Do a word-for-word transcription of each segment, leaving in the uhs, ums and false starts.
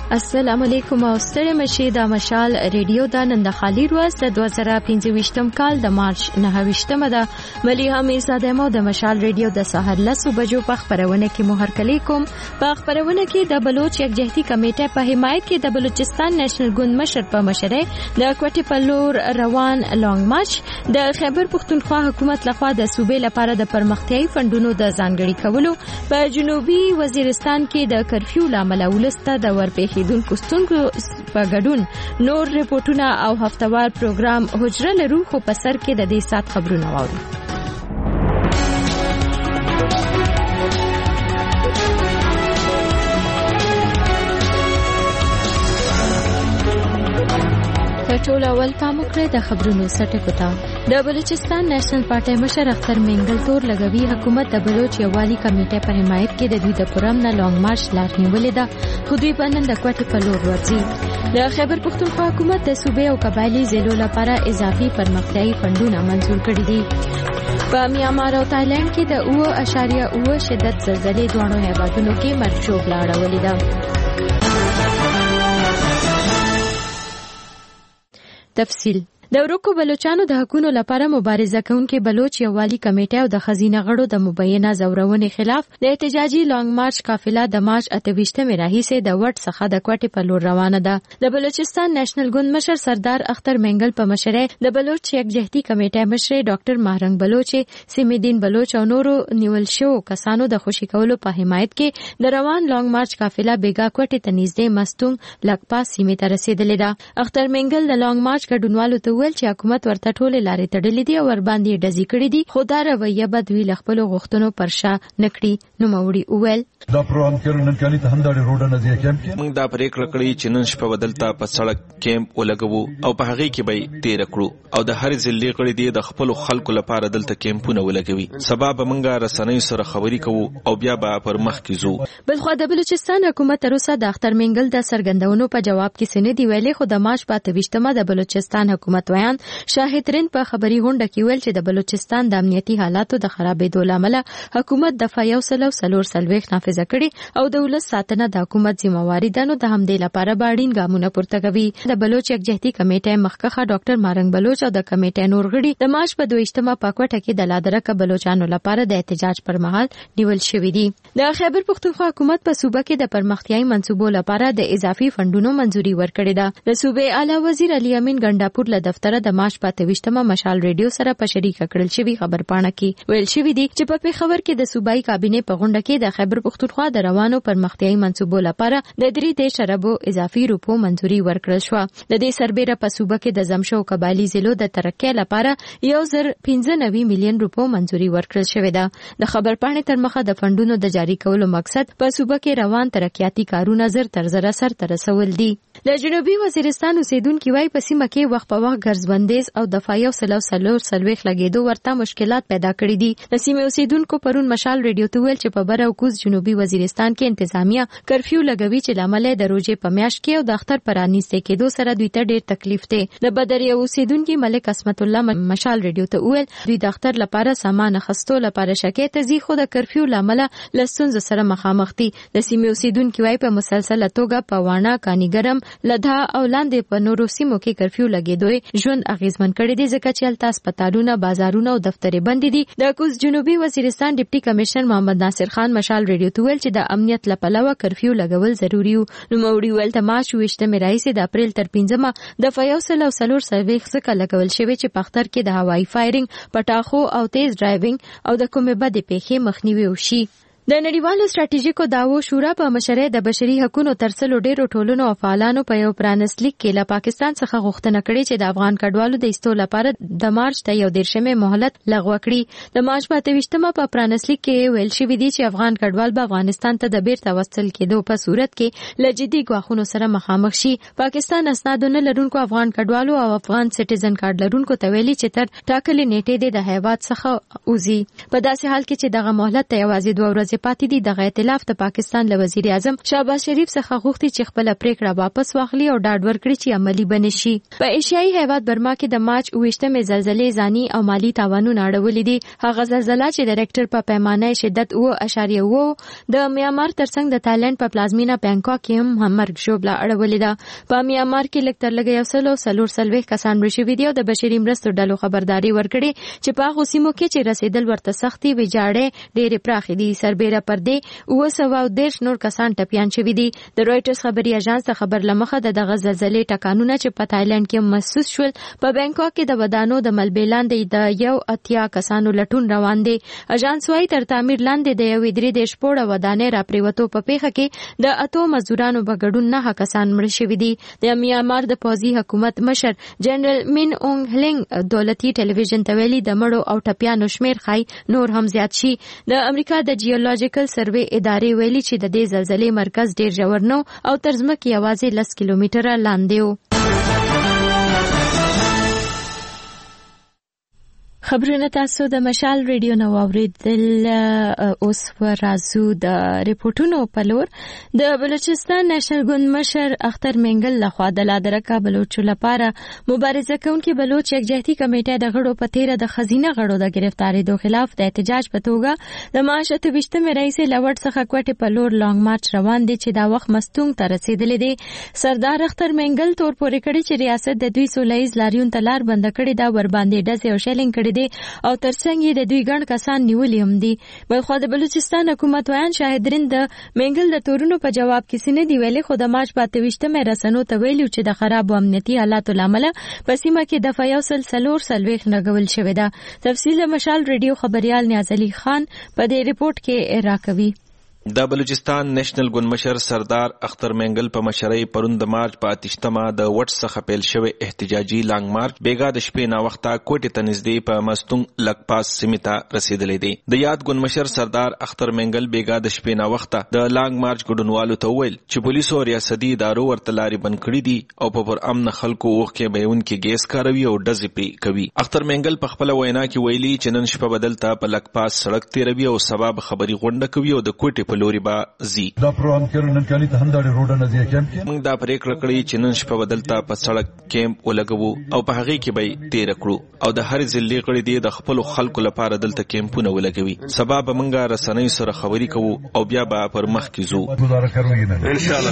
السلام علیکم او ستړي مشي د مشال ریډیو د نن د خالي ورځ د دوه زره پنځه ویشتم کال د مارچ نهه ویشتمه ده. مليحه میرزاده مو د مشال ریډیو د سحر لسو بجو په خبرونه کې مهر کلی کوم. په خبرونه کې د بلوچ یکجهتي کمیټه په حمایت کې د بلوچستان نېشنل ګوند مشر په مشرۍ د کوټې په لور روان لانګ مارچ د خیبر پختونخوا حکومت لخوا د صوبې لپاره د پرمختیايي فندونو د ځانګړي کولو په جنوبي وزیرستان کې د کرفیو لامل ولسته د ورپېښې دون کوستونکو په ګډون نور ریپورتونه او هفتوار پروګرام حجره لرو خو په سر کې د دې سات خبرونه واورو. ټول اول پام وکړئ د خبرونو سټکو ته. د بلوچستان نېشنل پارټي مشر اختر منګل تور لګوي حکومت د بلوچ یوالي کمیټه په حمایت کې د دوی د پرم نه لانګ مارچ لار نیولې ده خو دوی په نن د کوټې په لور ورځي. د خیبر پختونخوا حکومت د صوبې او قبایلی ضلعو لپاره اضافي پرمختیايي فندونه منظور کړي دي. په میانمار او تایلند کې د اوه اشاریه اوه شدت زلزلې دوه هیوادونو کې مرګ لاړولې ده. تفصیل د ورکو بلوچانو د حقوقو لپاره مبارزه کوونکې بلوچ یوالي کمیټه او د خزینه غړو د مبینه زورونې خلاف د احتجاجي لانګ مارچ قافله د مارچ اته ویشتمه راهیسې د وټ څخه د کوټې په لور روانه ده. د بلوچستان نېشنل ګوند مشر سردار اختر منګل په مشرۍ د بلوچ یکجهتي کمیټه مشر ډاکټر مهرنګ بلوچ، سیمدین بلوچ او نورو نیول شو کسانو د خوشی کولو په حمایت کې د روان لانګ مارچ قافله بیګا کوټې ته نږدې مستونګ لکپاس سیمې ته رسیدلې ده. اختر منګل د لانګ مارچ ګډونوالو ته ویل چې حکومت ورته ټولې لارې تړلې دي او ور باندې ډزې کړې دي خو دا رویه به دوی له خپلو غوښتنو پر شا نه کړي. نوموړي وویل دا پروګرام کې نن کالي ته هم دا روډ نه ځي کیمپ موږ دا پریکړه کړې چې نن شپه بدلته په سړک کیمپ ولګو او په هغه کې به تیر کړو او د هر ځلې کړې دي د خپل خلکو لپاره دلته کیمپونه ولګوي. سبب موږ رسنۍ سره خبري کوو او بیا به پر مخ کې ځو. بلخو د بلوچستان حکومت تر اوسه د اختر منګل د سرګندونو په جواب کې سند دی ویلي خو د مارچ په اته ویشتمه د بلوچستان حکومت ویان شاهد رند په خبري غونډه کې ویل چې د بلوچستان د امنیتي حالاتو د خرابېدو لامل حکومت د فایو سلو سلور سلويخ نافذ کړي او د ولس ساتنه د حکومت ذمہواری ده نو د همدې لپاره باړین ګامونه پورته کوي. د بلوچ یکجهتي کمیټې مخکخه ډاکټر مهرنګ بلوچ او د کمیټې نور غړي د مارچ په دویشتمه په کوټه کې د لادرکه بلوچانو لپاره د احتجاج پر مهال نیول شوې دي. د خیبر پختونخوا حکومت په صوبه کې د پرمختیايي منصوبو لپاره د اضافي فندونو منځوري ورکړې ده. د صوبې اعلی وزیر علي امین ګنداپور له دفتر د مارچ په ویشتمه مشال ریډیو سره په شریکه کړل شوی خبرپاڼه کې ویل شوی دی چې په پیښور کې د صوبایي کابینې په غونډه کې د خیبر پختونخوا د روانو پرمختیايي منصوبو لپاره د درې دیش اربو اضافي روپو منځوري ورکړل شو. د دې سربېره په صوبه کې د زمشو قبایلی ضلعو د ترقۍ لپاره یو زر پنځه نوي میلیون روپو منځوري ورکړل شوی ده. د خبرپاڼې تر مخه د فندونو د جاری کولو مقصد په صوبه کې روان ترقیاتي کارونه زر تر زر سر ته رسول دي. د جنوبي وزیرستان اوسیدونکو وايي په سیمه کې وخت په وخت ګرځبندیز او د فایو سلو سلور سلويخ لګیدو ورته مشکلات پیدا کړی دي. د سیمې اوسیدونکو پرون مشال ریډیو ته ویل چې په بر او کوز جنوبي وزیرستان کې انتظامیه کرفیو لګوي چې لامل د روزې په میاشت کې او د اختر پرانیسته کېدو سره دوی ته ډېر تکلیف دی. د بدري اوسیدونکو ملک اسمت الله مشال ریډیو ته ویل دوی د اختر لپاره سامان خستو لپاره شکایت زی خو د کرفیو لامل لسونز سره مخامخ دي. د سیمې اوسیدونکو وايي په مسلسل توګه په وانا کانیګرم لدا او لاندې په نورو سیمو کې کرفیو لګیدوي ژوند اغیزمن کړی دي ځکه چې هلته هسپتالونه، بازارونه او دفترې بند دي. د کوز جنوبي وزیرستان ډیپټي کمشنر محمد ناصر خان مشال ریډیو ته ویل چې د امنیت لپاره کرفیو لګول ضروري وو. نوموړي ویل ته مارچ ویشتمه راهیسې د اپریل تر پنځمه د فایو سلو سلور سلويخ څخه لګول شوی چې په اختر کې د هوایي فایرینګ، پټاخو او تیز ډرایوینګ او د کومې بدې پیښې مخنیوي وشي. د نړیوالو ستراتیژیکو دعوو شورا په مشرۍ د بشري حقوقو ترڅلو ډیرو ټولنو او فعالانو په یو پرانستلیک کې له پاکستان څخه غوښتنه کړې چې د افغان کډوالو د ایستلو لپاره د مارچ ته یو دیرشمه مهلت لغوه کړي. د مارچ په اته ویشتمه په پرانستلیک کې ویل شوی دی چې افغان کډوال به افغانستان ته د بیرته وصل کېدو په صورت کې له جدي ګواښونو سره مخامخ شي. پاکستان اسناد نه لرونکو افغان کډوالو او افغان سټیزن کارت لرونکو ته ویلي چې تر ټاکلې نیټې د هیواد څخه وځي. په داسې حال کې چې دغه مهلت ته یوازې دوه ورځې پاتې پاتې دي. دغه ائتلاف د پاکستان له وزیر اعظم شهباز شریف څخه غوښتي چې خپل پریکړه واپس واخلي او ډاډ ورکړي چې عملی بنشي. په ایشیایي هیواد برما کې د مارچ اوویشتمې زلزلې ځاني او مالی تاوانونه اړولې دي. هغه زلزلہ چې د ریکټر په پیمانه شدت اوه اعشاریه اوه د میانمار ترڅنګ د تایلند په پلازمینه بانکاک کې هم مرګ ژوبله اړولې ده. په میانمار کې لږ تر لږه یو سل او څلور څلوېښت کسان مړه شوي دي او د بشري مرستو ډلو خبرداري ورکړې چې په هغو سیمو کې چې رسیدل ورته سختي ویجاړې ډېرې پراخې دي. سربیره پر دې اوه سوه او دېرش نور کسان ټپیان شوي دي. د رویټرز خبري اژانس د خبر له مخه د دغه زلزلې ټکانونه چې په تایلند کې محسوس شول په بانکاک کې د ودانو د ملبې لاندې د یو اتیا کسانو لټون روان دی. اژانس وايي تر تعمیر لاندې د یوې درې دېرش پوړه ودانۍ راپریوتو په پیښه کې د اتو مزدورانو په ګډون نهه کسان مړه شوي دي. د میانمار د پوځي حکومت مشر جنرال مین اونګ هلینګ دولتي ټلویزیون ته ویلي د مړو او ټپیانو شمیر ښایي نور هم زیات شي. د امریکا د جیولوجیکل سروې ادارې ویلي چې د دې زلزلې مرکز ډیر ژور نه او تر ځمکې یوازې لس کیلومتره لاندې و. خبرونه تاسو د مشال ریډیو نو اوریدل. اوس ورازو د ریپورتونو په لور. د بلوچستان نېشنل ګوند مشر اختر منګل لخوا د لادرکا بلوچو لپاره مبارزه کوونکي بلوچ یکجهتي کمیټه د غړو په تیره د خزینه غړو د گرفتاریدو خلاف د احتجاج په توګه د مارچ اته ویشتمې رئیس لوړ څخه کوټې په لور لانګ مارچ روان دي چې دا وخت مستونګ ته رسیدلې دي. سردار اختر منګل تور پورې کړی چې ریاست د دوی سولهییز لاریون ته لار بنده کړې ده، ور باندې ډزې او شیلینګ کړي او ترڅنګ یې د دوی ګڼ کسان نیولي هم دي. بلخوا د بلوچستان حکومت ویان شاهدرین د منګل د تورونو په جواب کې څه نه دي ویلي، خو د مارچ په اته ویشتمې رسنو ته ویلي چې د خرابو امنیتي حالاتو له امله په سیمه کې دفعه یو سل څلور څلوېښت لګول شوې ده. تفصیل د مشال ریډیو خبریال نیاز علي خان په دې ریپورت کې راکوي. د بلوچستان نېشنل ګوند مشر سردار اختر منګل په مشرۍ پرون د مارچ په اتشتمه د وټ څخه پیل شوی احتجاجي لانګ مارچ بیګا د شپې نا وخته کوټې ته نږدې په مستونګ لکپاس سیمې ته رسیدلې دی. د یاد ګوند مشر سردار اختر منګل بیګا د شپې نا وخته د لانګ مارچ ګډونوالو ته وویل چې پولیسو او ریاستي ادارو ورته لارې بند کړي دي او په پر امن خلکو اوښکې بهونکي ګیس کاروي او ډزې پرې کوي. اختر منګل په خپله وینا کې ویلي چې نن شپه بدل ته په لکپاس سړک تیروي او سبا به خبري غونډه کوي او د کوټې په لوري به زی. دا پروګرام کې نن کالي ته هنداړي روډ نه ځي کیمپ کې موږ دا پریکړه کړې چې نن شپه بدل ته په سړک کیمپ ولګو او په هغه کې به تیر کړو او د هر ځلې غړي دی د خپل خلکو لپاره دلته کیمپونه ولګوي. سبا به موږ رسنۍ سره خبري کوو او بیا به پر مخ کې زو گزاره کوي ان شاء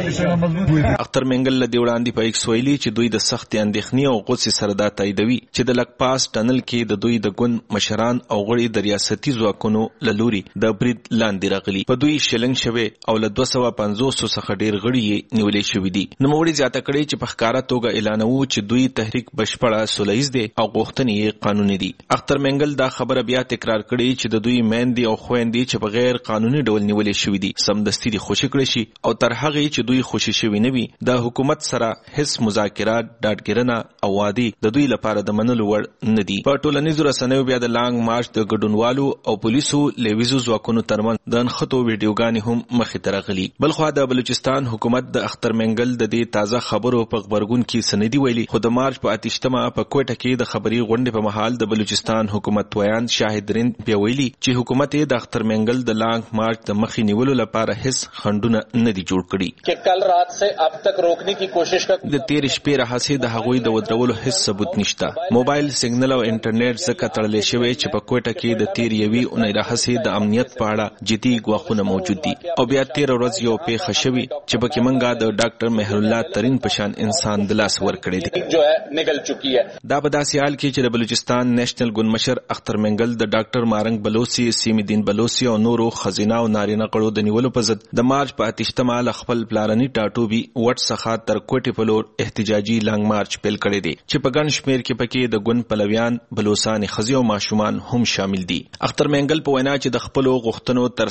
الله. اختر منګل له دی وړاندې په ایکس ویلي چې دوی د سخت اندېښنې او غوسې سره دا تاییدوي چې د لکپاس ټنل کې د دوی د ګوند مشران او غړي د ریاستي ځواکونو له لوري د برید لاندې راغلي. په دوی شلنګ شوی او له دوه سوه پنځوس څخه ډیر غړي یې نیولې شوي دي. نوموړي زیاته کړې چې په ښکاره توګه اعلانوو چې دوی تحریک بشپړه سوله ییز دی او غوښتنې یې قانوني دي. اختر منګل دا خبره بیا تکرار کړې چې د دوی میندې او خویندې چې په غیر قانوني ډول نیولې شوي دي سمدستي دي خوشي کړي شي او تر هغې چې دوی خوشي شوي نه وي د حکومت سره هیڅ مذاکرات ډاډګیرنه او وادي د دوی لپاره د منلو وړ نه دي. په ټولنیزو رسنیو بیا د لانګ مارچ د ګډونوالو او پولیسو لیویزو ځواکونو ترمنځ د نښتو ویډیوګانې هم مخې ته راغلي. بلخوا د بلوچستان حکومت د اختر منګل د دې تازه خبرو په خبرګون کې سندي ویلي، خو د مارچ په اتشتمه په کوټه کې د خبري غونډې په مهال د بلوچستان حکومت ویان شاهدرین بیا ویلي چې حکومت د اختر منګل د لانګ مارچ د مخې نیولو لپاره هیڅ خنډونه نه دي جوړ کړي چې کل رات سے اب تک روکنے کی کوشش کړي. د تیر شپې راهسې د هغوی د ودرولو هیڅ ثبوت نشته. موبایل سیګنل او انټرنیټ ځکه تړلې شوی چې په کوټه کې د تیر یوې اونۍ راهسې د امنیت په اړه جدي ګواښونه موجود دي او بیا تیر ورځ یو پیښه شوې چې پکې منګه د ډاکټر مهر الله ترین پشان انسان د لاس ورکړی دی جو ہے نگل چکی ہے. دا په داسې حال کې چې د بلوچستان نېشنل ګوند مشر اختر منګل د ډاکټر مارنګ بلوسی، سیمی دین بلوسی او نورو خزینه او نارینه غړو د نیولو په ضد د مارچ په اتشتمه له خپل پلارني ټاټوبي وټ څخه تر کوټې په لور احتجاجي لانګ مارچ پیل کړی دی چې په ګڼ شمېر کې پکې د ګوند پلویان، بلوسان، ښځې او ماشومان هم شامل دي. اختر منګل په وینا چې د خپلو غوښتنو تر سره کېدو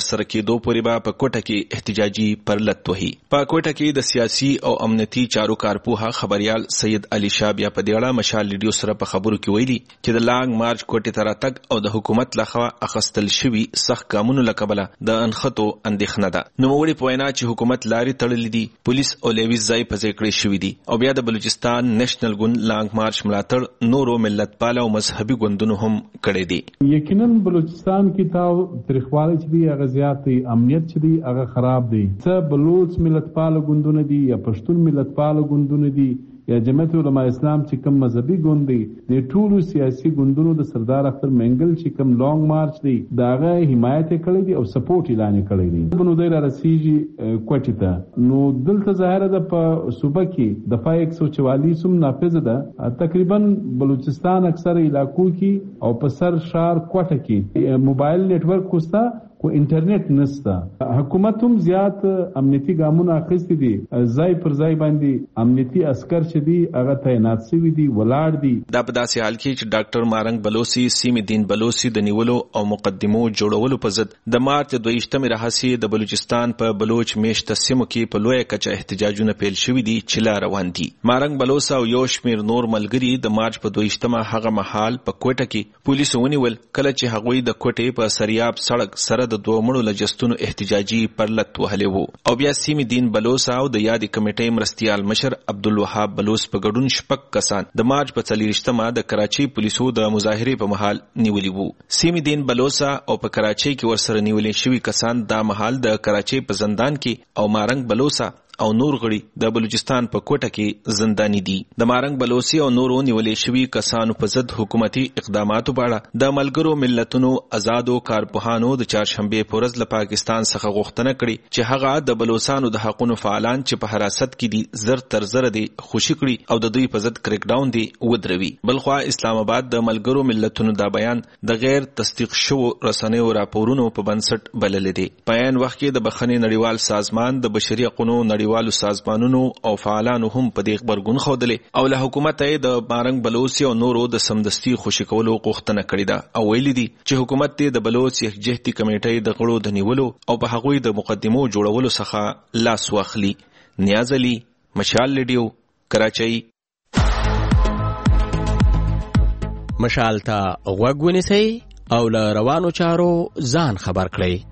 رسیدو پورې به په کوټه کې احتجاجي پرلت وهي. په کوټه کې د سیاسي او امنیتي چارو کارپوه خبريال سید علي شاه بیا په دې اړه مشال ریډیو سره په خبرو کې ویلي چې د لانګ مارچ کوټې ته راتګ او د حکومت لخوا اخیستل شوي سخت ګامونو له کبله د انخطو اندېښنه ده. نوموړي په وینا چې حکومت لارې تړلې دي، پولیس او لیویز ځای په ځای کړی شوي دي او بیا د بلوچستان نېشنل ګوند لانګ مارچ ملاتړ نورو ملتپاله او مذهبي ګوندونو هم کړی دي. یقینا بلوچستان کې تاو تاریخوالي چې دی هغه زیات دی، امنیت چې دی هغه خراب دی. څه بلوچ ملتپاله ګوندونه دي یا پښتون ملتپاله ګوندونه دي یا جمعیت علماء اسلام چې کوم مذهبي ګوند دی، د ټولو سیاسي ګوندونو د سردار اختر منګل چې کوم لانګ مارچ دی داغه حمایت کړی دی او سپورټ اعلان کړی دی. بنو دای را رسیږي کوټی ته نو دلته ظاهر ده په صوبه کې دفعه ایک سو چوالیس هم نافذ ده. تقریبا بلوچستان اکثر علاقو کې او په سر شهر کوټه کې موبایل نیټ ورک کوستا کو انټرنیټ نستا. حکومت هم زیات امنیتي ګامونه اخیستي دي، ځای پر ځای باندې امنیتي عسكر چې دي هغه تعینات شوي دي، ولاړ دي. دا په داسې حال کې چې ډاکټر مارنګ بلوسی سیم الدین بلوسی د نیولو او مقدمو جوړولو په ضد د مارچ دویشتمې راهیسې د بلوچستان په بلوچ میشته سیمو کې په لویه کچه احتجاجونه پیل شوي دي چې لا روان دي. مارنګ بلوسا او یو شمېر نور ملګري د مارچ په دویشتمه هغه مهال په کوټه کې پولیسو ونیول کله چې هغوی د کوټې په سریاب سړک سره د دوه مړو لجستونو احتجاجي پرلت وهلی وو او بیا سیم الدین بلوسا او د یادې کمیټې مرستیال مشر عبدالوهاب بلوس په ګډون شپږ کسان د مارچ په څلېرویشتمه د کراچۍ پولیسو د مظاهرې په مهال نیولي وو. سیم الدین بلوسا او په کراچۍ کې ورسره نیولې شوي کسان دا مهال د کراچۍ په زندان کې او مارنګ بلوسا او نور غړي د بلوچستان په کوټه کې زنداني دي. د مارنګ بلوسی او نورو نیولې شوي کسانو په ضد حکومتي اقداماتو په اړه د ملګرو ملتونو آزادو کارپوهانو د چهارشنبې په ورځ له پاکستان څخه غوښتنه کړې چې هغه د بلوچستانو د حقوقو فعالان چې په حراست کې دي زر تر زر دي خوشي کړي او د دوی په ضد کریک ډاون دي ودروي. بلخوا اسلام آباد د ملګرو ملتونو دا بیان د غیر تصدیق شوو رسنیو راپورونو په بنسټ بللی دی. په عین وخت کې د بخښنې نړیوال سازمان د بشري حقوقو نړیوالو سازمانونو او فعالانو هم په دې خبرګون خوده او له حکومت یې د مارنګ بلوچ او نورو د سمدستي خوشي کولو غوښتنه کړې ده او ویلي دي چې حکومت دې د بلوچ یکجهتي کمیټې د غړو د نیولو او په هغوی د مقدمو جوړولو څخه لاس واخلي. نیاز علي، مشال ریډیو، کراچۍ. مشال ته غوږ ونیسئ او له روانو چارو ځان خبر کړئ.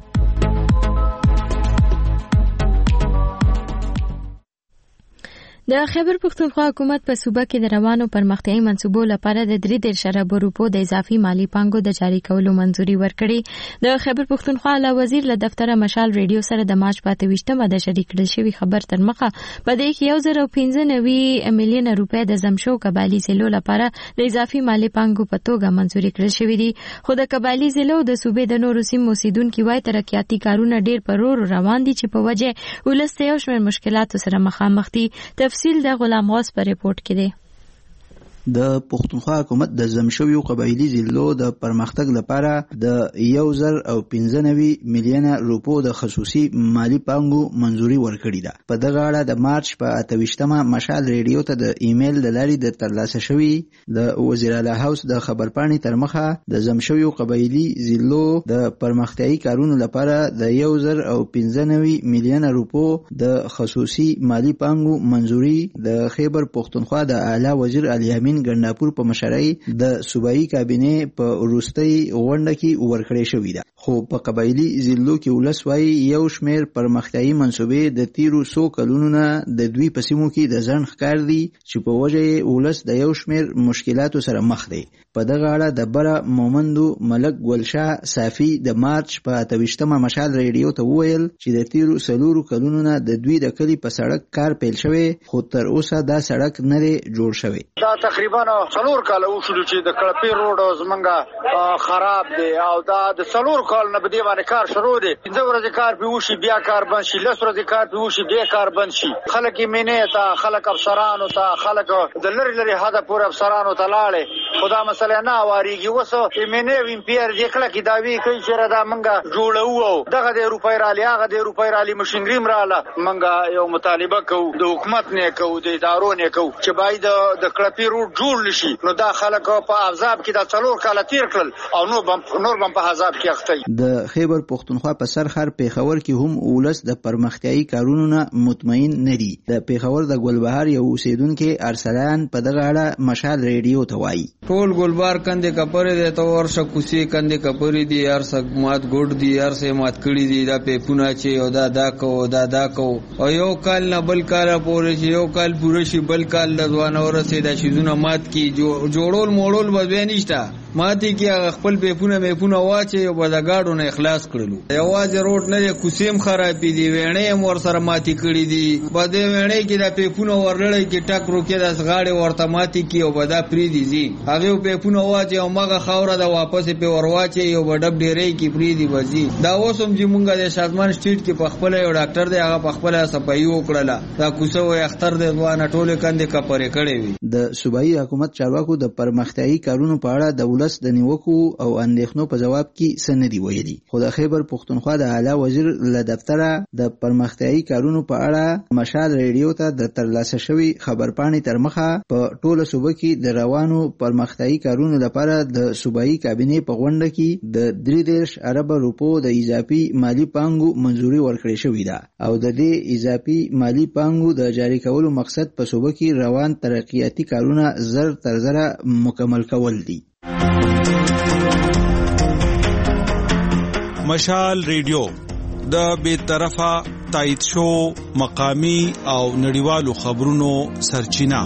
د خیبر پښتونخوا حکومت په صوبه کې د روانو پرمختیايي منصوبو لپاره د درې دېرش اربو روپو د اضافي مالی پانګو د جاری کولو منځوري ورکړې. د خیبر پښتونخوا اعلی وزیر له دفتره مشال ریډیو سره د مارچ په اتهویشتمه د شریک کړل شوي خبر تر مخه په دې کې یو زر او پنځه نوي میلیونه روپۍ د زمشو قبایلي ضلعو لپاره د اضافي مالی پانګو په توګه منځوري کړل شوي دي. خو د قبایلي ضلعو د صوبې د نورو سیمو اوسیدونکي وایي ترقیاتي کارونه ډېر په ورو روان دي چې په وجه ولس ته یو شمېر مشکلاتو سره مخامخ دي. تفصیل د غلام غوث په ریپورت کې دی. د پښتونخوا حکومت د زمشویو قبایلي ضلعو د پرمختګ لپاره د یو زر او پنځه نوي میلیونه روپو د خصوصي مالی پانګو منځوري ورکړې ده. په دغه اړه د مارچ په اتهویشتمه مشال ریډیو ته د ایمیل د لارې د ترلاسه شوي د وزیر اعلی هاوس د خبرپاڼې تر مخه د زمشویو قبایلي ضلعو د پرمختیايي کارونو لپاره د یو زر او پنځه نوي میلیونه روپو د خصوصي مالی پانګو منځوري د خیبر پښتونخوا د اعلی وزیر علي امین ګرناپور په مشرۍ د صوبایي کابینې په وروستۍ غونډه کې ورکړې شوې ده. خو په قبایلي ضلعو کې ولس وایي یو شمېر پرمختیايي منصوبې د تیرو څو کلونو نه د دوی په سیمو کې د ځنډ ښکار دي چې په وجه یې ولس د یو شمېر مشکلاتو سره مخ دی. په دغه اړه د بره مومندو ملک ګلشاه صافي د مارچ په اتهویشتمه مشال ریډیو ته وویل چې د تیرو څلورو کلونو نه د دوی د کلي په سړک کار پیل شوی خو تر اوسه دا سړک نه دی جوړ شوی. دا تقریبا څلور کاله وشول چې د کړپی روډ زمونږ خراب دی او دا د څلور کال نه په دې باندې کار شروع دی. پنځه ورځې کار پې وشي بیا کار بند شي، لس ورځې کار پې وشي بیا کار بند شي. خلک یې مینې ته، خلک افسرانو ته، خلک د لرې لرې حده پورې افسرانو ته لاړې خدا مسله نه واریږي وسو ایمنه ویم پیر دکړه کی داوی کوي چې را دا منګه جوړو دغه د روپای را لیاغه د روپای را لی مشینری مراله منګه یو مطالبه کوو د حکومت نه کوو د ادارو نه کوو چې باید د کلپی روټ جوړ نشي نو دا خلک په عذاب کې د څلور کال تیر کړل او نو بم نور بم په عذاب کې اخته. د خیبر پختونخوا په سرخر پیښور کې هم ولس د پرمختیايي کارونو نه مطمئن نه دي. د پیښور د ګلبهار یو اوسیدونکو ارسلان په دغه اړه مشال ریډیو ته وایي ټول ګلبهار کنده کپره دي ته ورشه کوسي کنده کپره دي یار سګمات ګډ دي یار سه مات کړی دي دا په پونه چې او دا دا کو دا دا کو او یو کال نه بل کال پورې چې یو کال پوره شي بل کال د ځوان اورسه دا شیزونه مات کی جوړول موړول به نشته ماتي کې خپل په پونه مې پونه واچي او بدګاډو نه اخلاص کړلو یواز روټ نه کوسیم خرابې دي وېنې مور سره ماتي کړی دي بده وېنې کې دا په پونه ورلړې کې ټک روکې د غاړې ورته ماتي کې او بدا پری دي زی هغه په پونه واچي او ماغه خوره دا واپس په ورواچي یو بډب ډېرې کې پری دي وځي دا اوسم چې مونږه د شازمان سټریټ کې په خپل یو ډاکټر دی هغه په خپل صفایي وکړه دا کوسه وي اختر دی ځوان ټوله کندې کپره کړې وي. د صوبایي حکومت چارواکو د پرمختیايي کارونو په اړه د ولس د نیوکو او اندېښنو په جواب کې سندې ویلي خو د خیبر پختونخوا د اعلی وزیر له دفتره د پرمختیايي کارونو په اړه مشال ریډیو ته د ترلاسه شوی خبرپاڼې تر مخه په ټوله صوبه کې د روانو پرمختیايي کارونو لپاره د صوبایي کابینې په غونډه کې د درې دېرش ارب روپو د اضافي مالی پانګو منځوري ورکړې شوې ده او د دې اضافي مالی پانګو د جاری کولو مقصد په صوبه کې روان ترقیاتي کارونه زر تر زره مکمل کول دي. مشال ریډیو د بے طرفه تایید شو مقامی او نړیوالو خبرونو سرچینه.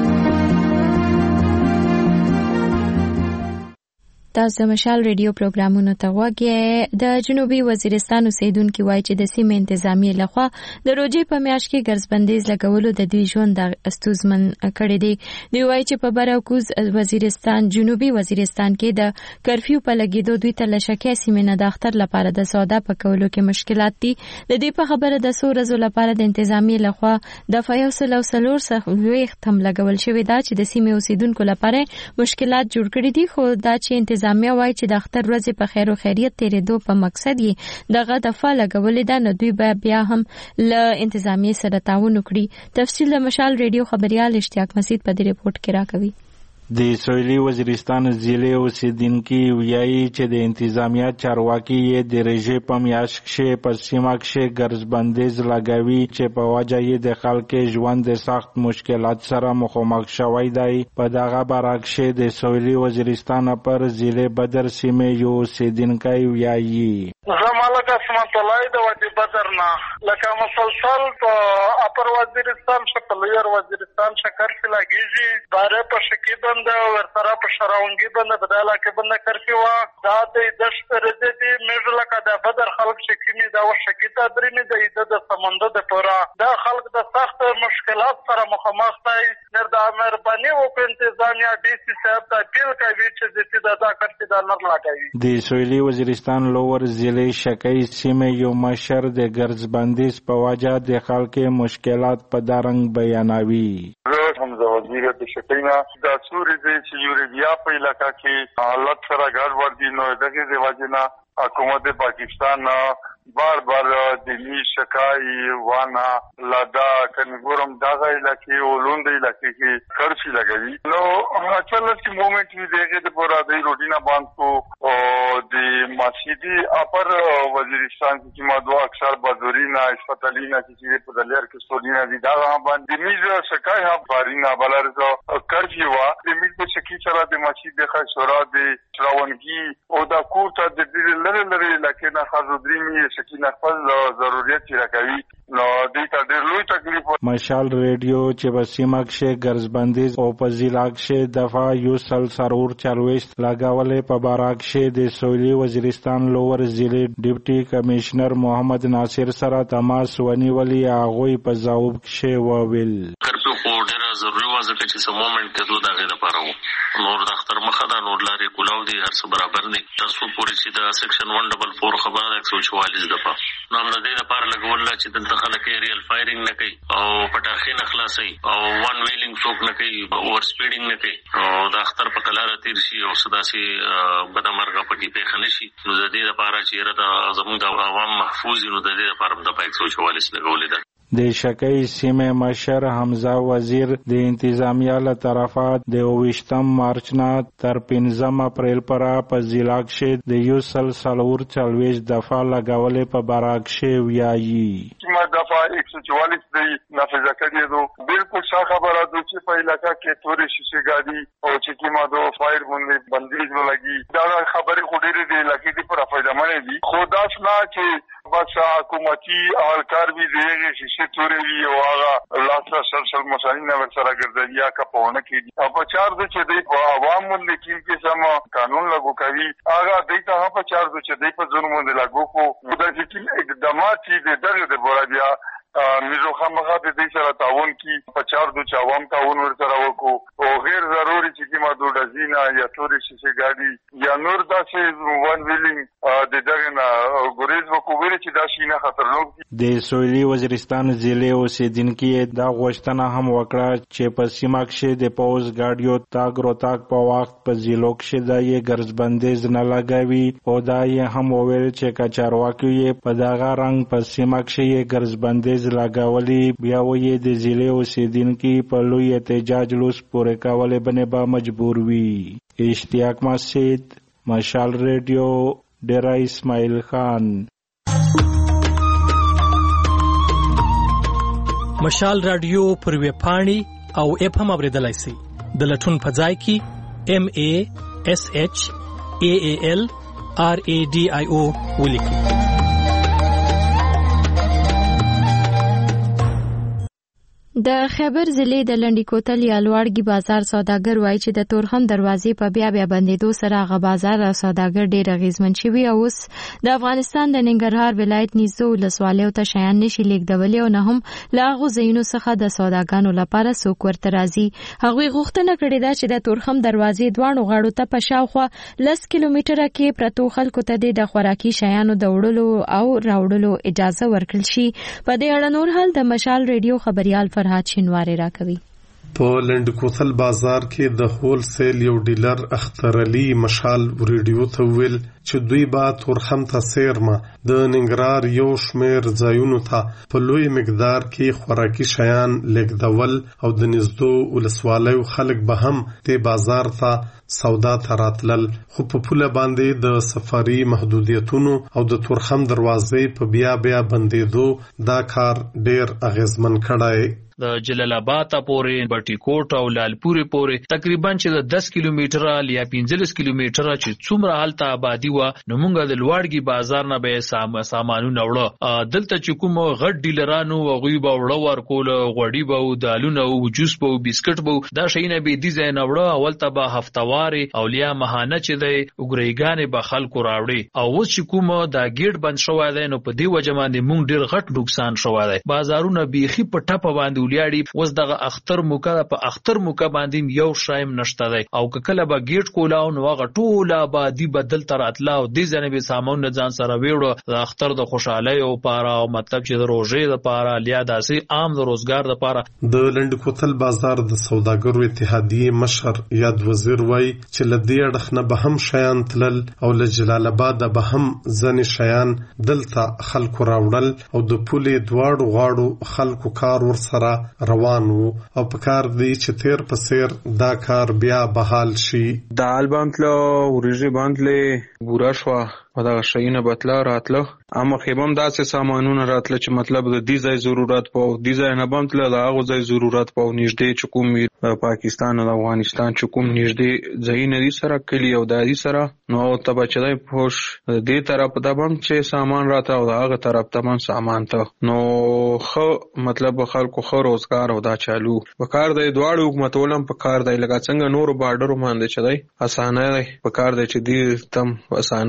تاسو مشال ریډیو پروګرامونو ته وګورئ. د جنوبي وزیرستان اوسیدونکو وایي چې د سیمې انتظامی لخوا د روزي په میاشت کې ګرځبندیز لګولو د دوی ژوند د استوزمن کړي دي. دوی وایي چې په براکوز وزیرستان جنوبي وزیرستان کې د کرفیو په لګیدو دوی ته لشکې سیمې نه د اختر لپاره د سودا په کولو کې مشکلات دي. د دې په خبره د څو ورځې لپاره د انتظامی لخوا د فیصل او سلور څخه وخت هم لګول شوی دا چې د سیمې اوسیدونکو لپاره مشکلات جوړ کړي دي خو دا چې انتظامیه وایي چې د اختر ورځې په خیر او خیریت تیرېدو په مقصد یې دغه دفعه لګولې ده نو دوی به بیا هم له انتظامیه سره تعاون وکړي. تفصیل د مشال ریډیو خبريال اشتیاق مسعود په دې رپورت کې راکوي. د سویلي وزیرستان ضلع اوسیدونکو ویایي چې د انتظامیه چارواکي یې د رژې په میاشت کې په سیمه کې ګرځبندیز لګوي چې په وجه یې د خلکو ژوند د سخت مشکلات سره مخامخ شوی دی. په دغه برعکس د سویلي وزیرستان پر ضلع بدر سیمې یو اوسیدونکو ویایي زمالک اسمت الله د وادي بدر نه لکه مسلسل په اپر وزیرستان په لویر وزیرستان شکر کې لګیږي باره په شکیبن د ورسره په شراونګي باندې بداله کې باندې کرفي وا دا د دشت رزه دي مې لکه د بدر خلک شکینی دا وشکیته درې نه د سمندر د پورا دا خلک د سخت مشکلات سره مخامخ دي. نر د مهرباني وکړئ انتظامیه ډي سي صاحب ته اپیل کوي چې د دې دا کرفي دا نر لګوي. د سویلي وزیرستان لوور ضلع شکی سیمې یو مشر د ګرځبندیز په وجه د خلکو مشکلات په دارنګ بیانوي. حمزه وزیر د شکینا دا سوري دي چې یوریا په علاقہ کې حالت سره ګډوډ دي نو دغه د وجنه حکومت پاکستان بار بار دلی شکای وانا لادا کنګورم داغه علاقې او لوند علاقې کې خرچي لګوي نو اصل کې مومنت وی دیګه د پورا د روټینا باندې کو او د مسجدي اپر وزیرستان کې مادو اکثر بازورینا اسپیټالینا چې په دلیر کې سټوډینا دي دا باندې میز شکای ها بارینا بلارزو کرفیو وا د میز په شکی سره د مسجد د خشورا د شراونګي او د کوټه د دې لری لری لکه نه حضرتري شکینه خپل ضرورت راکوي نو دې ته ډېر لوی تکلیف. مشال ریډیو چې په سیمه کې ګرځبندیز او په ضلع کې دفعه یو سل سرور چالويست لګولې په باراک کې د سویلي وزیرستان لوور ضلع ډیپټي کمشنر محمد ناصر سره تماس ونیولې هغه په ځواب کې وویل کرفیو خو ډېر ضروري و ځکه چې سم مومنت کې دوه دغه لپاره و نور د اختر مخه دا نور لارې کولاو دي هر څه برابر دي تاسو پورې چې د سیکشن one forty four خبره ده one forty-four دفعه نو موږ د دې لپاره لګول چې دلته خلک ریل فایرینګ نه کوي او پټاخې نه خلاصي او وان ویلینګ څوک نه کوي اوور سپیډینګ نه کوي او د اختر په کلاره تیر شي او صداسي بدمرغه پکې پیښ نه شي نو د دې لپاره چې را زموږ د عوام محفوظ نو د دې لپاره د one forty-four لګولې ده د شکی سیمه مشر حمزه وزیر د انتظامیه له طرفه د اوویشتم مارچ نه تر پنځم اپریل پورې په ضلع کې د یو سل څلور څلوېښت دفعه لګولې په براک کې ویایي ما دفعه one forty-four دی نافذه کړي دو بالکل ښه خبره ده چې په علاقہ کې تورې شیشه ګاډي او چې کیما دو فایر باندې بندیز نه لګي دا خبرې خو ډېرې دي لکه دې پر فائدہ مړې دي خدا سنا چې بس حکومتي اهلکار وی دیږي چې تورې وی او هغه لاسه سلسل مسائل ور سره ګرځي یا کپونه کې او په چار د چې د عوام باندې کې سم قانون لاگو کوي هغه د ته په چار د چې د په ظلم باندې لاگو کو د چې اقدامات چې دغه د بورادیا میزو خامخا د دې سره تعاون کی په چار د چاوام تعاون ور سره وکړو او غیر ضروري چې کیما د ډزینا یا تورې شیشه ګاډي یا نور داسې وان ویلینګ د دغه نه ګریز وکوي چې دا شینه خطرناک دي د سویلي وزیرستان ضلع اوسیدونکو دا غوښتنه هم وکړه چې په سیمه کې د پوز ګاډیو تاګ روتاګ په وخت په ضلعو کې د یې ګرځبندیز نه لګوي او دا یې هم وویل چې کچارواکي یې په دغه رنګ په سیمه کې یې ګرځبندیز لګولي بیا وایي د ضلع اوسیدونکو په لوی احتجاج لوس پورې کولې باندې به مجبور وي اشتیاق مسجد مشال ریډیو ډیرا اسماعیل خان مشال رادیو پر وی پاڼي او اپ هم اوریدلای شي د لټون په ځای کې ام ا اس اچ ا ا ال ار ا ډي آی او ولیکي د خیبر ضلع د لنډی کوتل یا لوړګي بازار سوداګر وایي چې د تورخم دروازې په بیا بیا بندیدو سره غ بازار او سوداګر ډېر اغیزمن شوي او اوس د افغانستان د ننګرهار ولایت نږدې ولسوالیو ته شیان نشي لیږدولی او نه هم له هغو ځایونو څخه د سوداګانو لپاره څوک ورته راځي هغوی غوښتنه کړې ده چې د تورخم دروازې دواړو غاړو ته په شاوخوا لس کیلومتره کې پرتو خلکو ته د خوراکي شیانو د وړلو او راوړلو اجازه ورکړل شي په دې اړه نور حال د مشال ریډیو خبريال فرهاد شینواری راکوي په لنډ کوتل بازار کې د هول سیل یو ډیلر اختر علي مشال ریډیو ته ویل چې دوی با تورخم ته سیرمه د ننګرهار یو شمیر ځایونو ته په لوی مقدار کې خوراکي شیان لیږدول او د نږدې ولسوالیو خلک به هم د بازار ته سودا ته راتلل خو په پوله باندې د سفاري محدودیتونو او د تورخم دروازې په بیا بیا بندېدو دا کار ډیر اغیزمن کړی د جلال آباد پورې بټي کوټ او لالپورې پورې تقریبا چې د دس کیلومتره یا پنځلس کیلومتره چې څومره حالت آبادی و نو موږ د لوړګي بازار نه به سامانونه وړو دلته چې کوم غټ ډیلرانو غوي به وړو ورکول غوړي به دالونه او جوس به بسکټ به دا شینه به دي ځای نه وړو اول ته به هفتواري اولیا مهانه چې دی وګریګانې به خلکو راوړي او اوس چې کوم دا ګیټ بند شوی دی نو په دې وجه باندې موږ ډیر غټ نقصان شوی دی بازارونه بیخي په ټپه باندې ولیاړي وس دغه اختر موکا په اختر موکا باندې یو شایم نشته دی او کله به گیټ کولاو نو هغه ټول آبادی بدل تر اتلا او د ځنه به سامان نه ځان سره ویړو د اختر د خوشحالي او پاره او مطلب چې د روزې د پاره لیا داسې عام د روزګار د پاره د لنډ کوتل بازار د سوداګرو اتحادیه مشر یاد وزیر وای چې لدی اړخ نه به هم شیان تلل او له جلال آباد به هم ځنې شیان دلته خلکو راوړل او د پولې دواړو غاړو خلکو کار ور سره روان وو او په کار دی چې تیر په سیر دا کار بیا بحال شي دال باندله ورژې باندله بورا شوا او دا شینه بتلا راتله اما خیبم داسې سامانونه راتله چې مطلب د دې ځای ضرورت پاو دې ځای نه باندله دا هغه ځای ضرورت پاو نږدې چې کوم پاکستان او افغانستان چې کوم نږدې ځای نه دي سره کلی او دادي سره نو ته بچای پوش دې طرف ته بم چې سامان راته او هغه طرف ته من سامان ته نو خو مطلب خلکو خو روزګار او دا چالو وکړ د دواړو حکومتولم په کار دی لکه څنګه نور بارډر باندې چدای اسانه دی په کار دی چې دې تم اسانه غش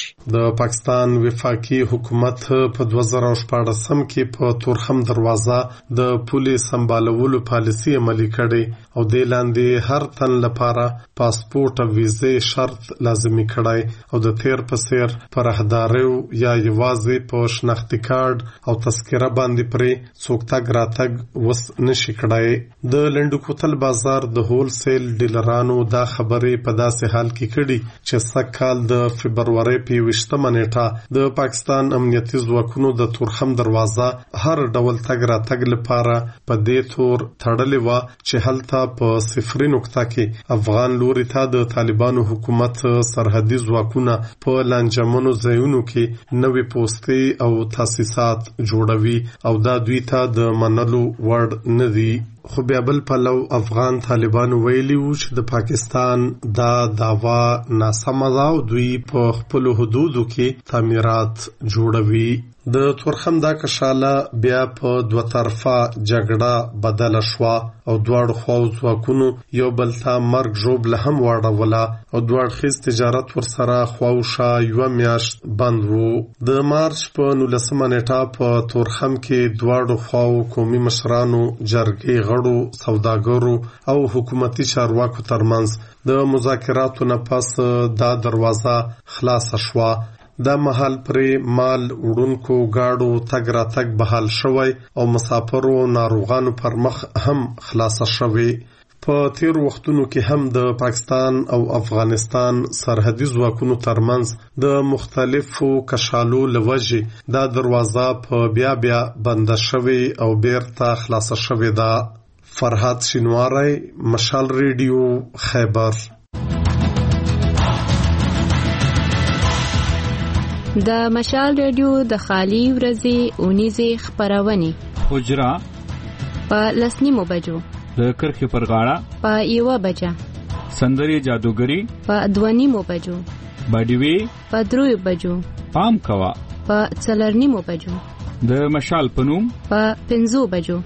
شي. د پاکستان وفاقي حکومت په دوه زره شپاړسم کې په تورخم دروازه د پولې سمبالولو پالیسي عملي کړې او د لاندې هر تن لپاره پاسپورت او ویزې شرط لازمي کړای او د تیر په سیر پر راهداریو یا یوازې په شناختی کارت او تذکره باندې پرې څوک تګ راتګ وس نشي کړای. د لنډکوتل بازار د هول سیل ډیلرانو دا خبرې په داسې حال کې کړي چې سکهال د فبروري په ویشتمه نیټه د پاکستان امنیتي ځواکونو د تورخم دروازه هر ډول تګ راتګ لپاره په دې تور تړلې وه چې هلته په صفري نقطه کې افغان لوري ته د طالبانو حکومت سرحدي ځواکونه په لانجمنو ځایونو کې نوې پوستې او تاسیسات جوړوي او دا دوی ته د منلو وړ نه دي. خو بیا بل پلو افغان طالبانو ویلي وو چې د پاکستان دا دعوا ناسمه ده او دوی په خپلو حدودو کې تعمیرات جوړوي. د تورخم دا کشاله بیا په دوه طرفه جګړه بدله شوه او دواړو خواو ځواکونو یو بل ته مرګ ژوبله هم واړوله او دواړخیز تجارت ورسره خواوشا یوه میاشت بند وو. د مارچ په نولسمه نیټه په تورخم کې دواړو خواو قومي مشرانو جرګې غړو سوداګرو او حکومتي چارواکو ترمنځ د مذاکراتو نه پس دا دروازه خلاصه شوه. دا مهال پرې مال وړونکو گاډو تګ راتګ بحال شوی او مسافرو ناروغانو پر مخ هم خلاصه شوی. په تیر وختونو کې هم د پاکستان او افغانستان سرحدي ځواکونو ترمنځ د مختلفو کشالو لوجې دا دروازه په بیا بیا بنده شوی او بیرته خلاصه شوی ده. فرحات شینواری، مشال ریډیو، خیبر. د مشال ریډیو د خالی ورځې اونیزې خبرونه حجرا په لسنیمو بجو، د کرخې پر غاړه په یوه بجه، سندري جادوګری په دوانیمو بجو، باډیوي په دریو بجو، پام کوا په څلرنیمو بجو، د مشال پنوم په پنځو بجو.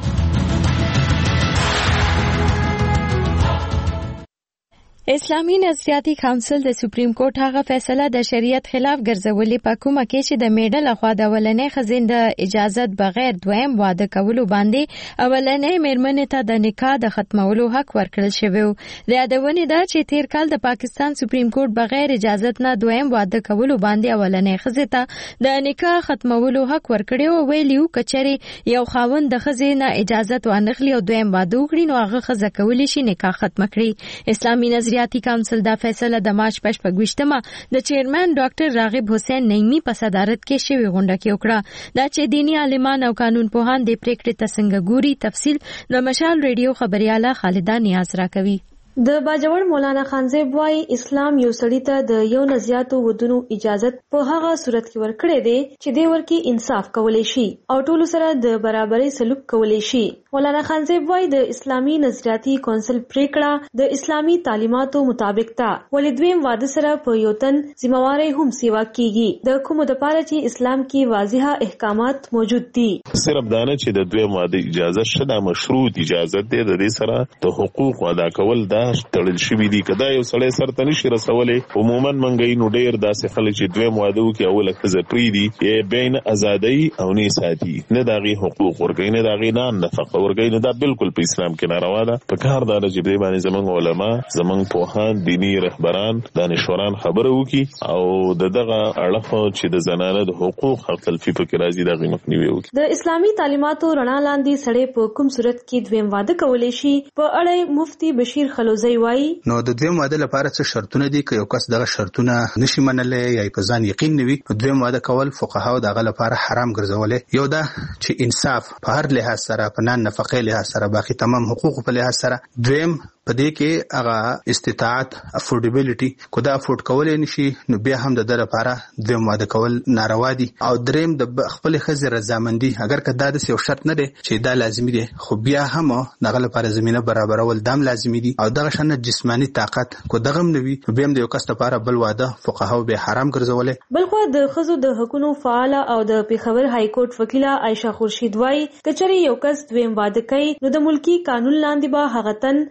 اسلامي نظریاتي کونسل د سپریم کورټ هغه فیصله د شریعت خلاف ګرځولې په کومه کې چې د میډل لخوا د اولنې خزین د اجازت بغیر دویم واده کولو باندې اولنې میرمنې ته د نکاح د ختمولو حق ورکړل شوی و. د یادونې ده چې تیر کال د پاکستان سپریم کورټ بغیر اجازت نه دویم واده کولو باندې اولنې خزې ته د نکاح ختمولو حق ورکړی او ویلیو کچري یو خاوند د خزې نه اجازت وانخلي او دویم واده وکړي نو هغه خزه کولی شي نکاح ختم کړي. اسلامي نظریات نظریاتي کونسل دا فیصله د مارچ پشپږویشتمه د چیرمن ډاکټر راغب حسین نعیمی په صدارت کې شوی غونډه کې وکړه. دا چې دینی عالمان او قانون پوهان د پریکړې څنګه ګوري تفصیل د مشال ریډیو خبرياله خالده نیاز راکوي. د باجوړ مولانا خانزیب وايي اسلام یو سړی ته د یو نزياتو ودونو اجازت په هغه صورت کې ورکړي دي چې د ورکی انصاف کولای شي او ټول سره د برابرۍ سلوک کولای شي. مولانا خانزیب وايي د اسلامي نظریاتي کونسل پریکړه د اسلامي تعلیماتو مطابق ده ولې دویم واده سره په یو تن ذمہواری هم سیوا کیږي د کومو د پاره چې اسلام کې واضحه احکامات موجود دي. صرف دانه چې د دویم واده اجازه شته مشروط اجازه ده د دې سره د حقوق ادا کول ده تړل شوی دي. کدا یو سړی سره نشي رسولې عموما منګي نو ډیر داسې خلک چې دویم واده وکي اوله خزه پری دي یې بین ازادي او نه ساتي نه داغي حقوق ورګي نه داغي نه نفقه ورګي نه دا بالکل په اسلام کې ناروا ده. په کار دا چې دې باندې زمونږ علما زمونږ پوهان دینی رهبران دانشوران خبره وکي او دغه اړه چې د زنانه د حقوق حق تلفي په کې راځي دغه مخنیوي وکي. د اسلامي تعلیماتو رڼا لاندې سړی په کوم صورت کې دویم واده کولای شي په اړه مفتي بشیر خلوزی وايي نو د دویم واده لپاره څه شرطونه دي که یو کس دغه شرطونه نشي منلې یا په ځان یقین نوي دویم واده کول فقهاو دغه لپاره حرام ګرځولې. یو دا چې انصاف په هر لحاظ سره په نن نفقې لحاظ سره باقي تمام حقوق په لحاظ سره دویم پدې کې هغه استطاعت افورډیبিলিټي کو دا افورډ کولای نشي نو بیا هم د در لپاره دویم واده کول ناروا دي. او دریم د خپل خزر رضامندي اگر که دا د یو شرط نه دی چې دا لازمي دي خو بیا هم دغه لپاره زمينه برابرول دام لازمي دي او دغه شنه جسمانی طاقت کو دغه نوي بیا هم د یو کس لپاره بل واده فقهاو به حرام ګرځولې. بلخو د خزو د حقوقو فعال او د پیښور های کورټ وکیله عائشه خورشید وايي کچري یو کس دویم واده کوي نو د ملکی قانون لاندې به هغه تن د خپل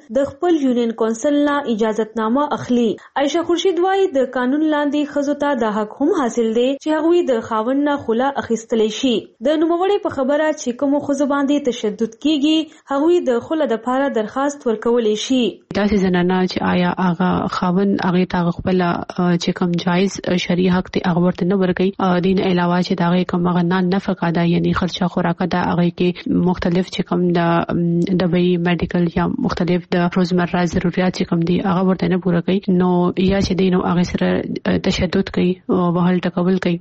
خپل یونین کونسل نه اجازهتنامه اخلي. عائشه خورشید وايي د قانون لاندې ښځو ته دا حق هم حاصل دی چې هغوی د خاوند نه خلا اخیستلی شي. د نوموړې په خبره چې کومو ښځو باندې تشدد کیږي هغوی د خلا دپاره درخواست ورکولی شي. داسې زنانه چې آیا هغه خاوند هغې ته هغه خپله چې کوم جایز شرعي حق دی هغه ورته نه ورکوي. دین علاوه چې د هغې کوم هغه نان نفقه ده یعنې خرچه خوراکه ده هغې کې مختلف چې کوم د دبی میډیکل یا مختلف د روزمره ضرورت چې کوم دي هغه ورته نه پوره کوي نو یا چې دی نو هغې سره تشدد کوي وهل ټکول کوي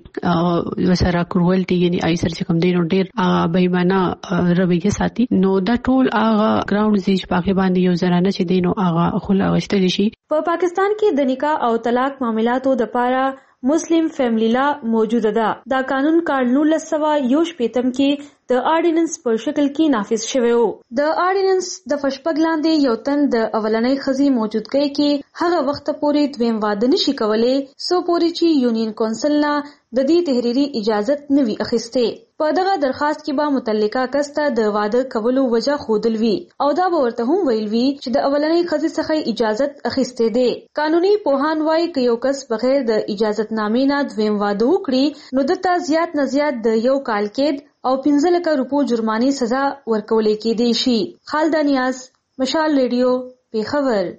ورسره کروالټي یعنې هغې سره چې کوم دی نو ډېر بېایمانه رویه ساتي نو دا ټول هغه ګراونډز دي چې په هغې باندې یو زنانه چې دی نو هغه خلا اخیستلی شي. په پاکستان کې د نکاح او طلاق معاملاتو دپاره مسلم فیملی لا موجوده ده. دا قانون کال نولس سوه یو شپېتم کې د آرډیننس په شکل کې نافذ شوی و. د آرډیننس د فشپږ لاندې یو تن د اولنۍ ښځې موجودګۍ کې هغه وخت پورې دویم واده نشي کولی څو پورې چې یونین کونسل نه د دې تحریري اجازت نه وي اخیستې. په دغه درخواست کې به متعلقه کس ته د واده کولو وجه ښودل وي او دا به ورته هم ویل وي چې د اولنۍ ښځې څخه اجازت اخیستې دی. قانوني پوهان وایي که یو کس بغیر د اجازتنامې نه دویم واده وکړي نو دته زیات نه زیات د یو کال قید او پنځه لکه روپو جرمانې سزا ورکولی کېدی شي. خالده نیاز، مشال ریډیو، پیښور.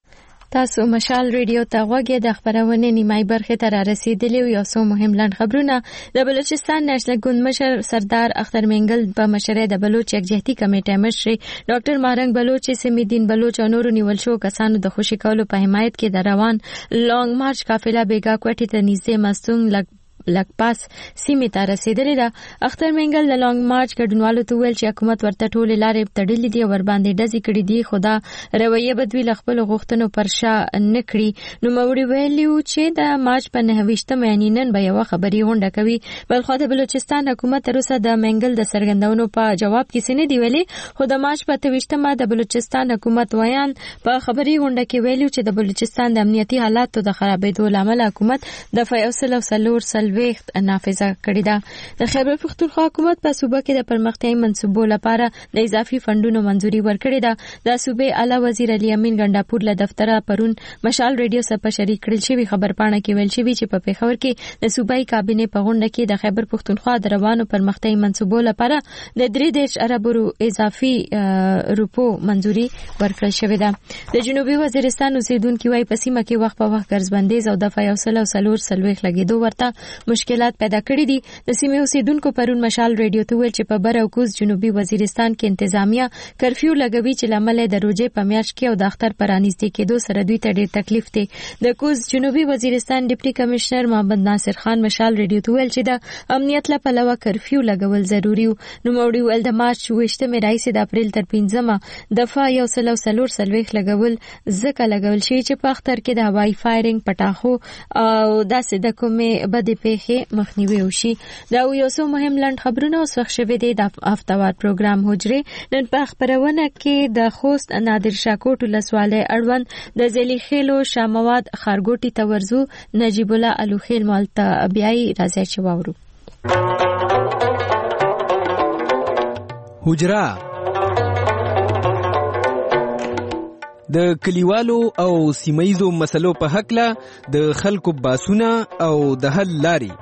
تاسو مشال ریډیو ته غوږی د خبرونې نیمای برخې ته را رسیدلی یو څو مهم لنډ خبرونه. د بلوچستان نېشنل ګوند مشر سردار اختر منګل په مشرۍ د بلوچ یکجهتي کمیټې مشر ډاکټر مارنګ بلوچ، سمیدین بلوچ او نورو نیول شو کسانو د خوشي کولو په حمایت کې د روان لانګ مارچ قافله بیګا کوټې ته نږدې مستونګ لګ لک پاس سیمې ته رسیدلې ده. اختر منګل د لانګ مارچ ګډونوالو ته ویل چې حکومت ورته ټولې لارې تړلې دي او ورباندې ډزې کړي دي خو دا رویه به دوی له خپلو غوښتنو پر شا نه کړي. نوموړي ویلي وو چې د مارچ په نهه ویشتمه یعنې نن به یوه خبري غونډه کوي. بلخوا د بلوچستان حکومت تر اوسه د منګل د څرګندونو په جواب کې څه نه دي ویلي خو د مارچ په اته ویشتمه د بلوچستان حکومت ویان په خبري غونډه کې ویلي چې د بلوچستان د امنیتي حالاتو د خرابېدو له امله حکومت دفعه یو سل او څلور څلوېښت نافذ کړی ده. د خیبر پښتونخوا حکومت په صوبه کې د پرمختیايي منصوبو لپاره د اضافي فندونو منځوري ورکړې ده. د صوبې اعلی وزیر علي امین ګنډاپور له دفتره پرون مشال ریډیو سره په شریک کړل شوی خبرپاڼه کې ویل شوی چې په پیښور کې د صوبایي کابینې په غونډه کې د خیبر پښتونخوا د روانو پرمختیايي منصوبو لپاره د درې دېرش اربو اضافي روپو منځوري ورکړل شوی ده. د جنوبي وزیرستان اوسیدونکو وايي په سیمه کې وخت په وخت ګرځبندیز او دفعه یو سل او څلور څلوېښت لګېدو ورته مشکلات پیدا کړی دي. د سیمې اوسیدونکو پرون مشال ریډیو ته ویل چې په بر او کوز جنوبي وزیرستان کې انتظامیه کرفیو لګوي چې لامل د روزې په میاشت کې او د اختر پر رانږدې کېدو سره دوی ته ډېر تکلیف دی. د کوز جنوبي وزیرستان ډیپټي کمشنر محمد ناصر خان مشال ریډیو ته ویل چې د امنیت له پلوه کرفیو لګول ضروري و. نوموړي ویل د مارچ اوویشتمې راهیسې د اپریل تر پنځمه دفعه یو سل او څلور څلوېښت لګول ځکه لګول شوي چې په اختر کې د هوایي فایرنګ پټاخو او داسې د کومې بدې پیښې مخنیوي وشي. دا یو څو مهم لنډ خبرونه اوس وخت شوي دي د هفتوار پروګرام حجرې. نن په خپرونه کې د خوست نادر شاه کوټ ولسوالۍ اړوند د ځیلي خیلو شامواد ښارګوټي ته ورځو. نجیب الله الوخیل مالته بیایي راځي چې واورو. حجره د کلیوالو او سیمایزو مسلو په هکله د خلکو باسونه او د حل لاري.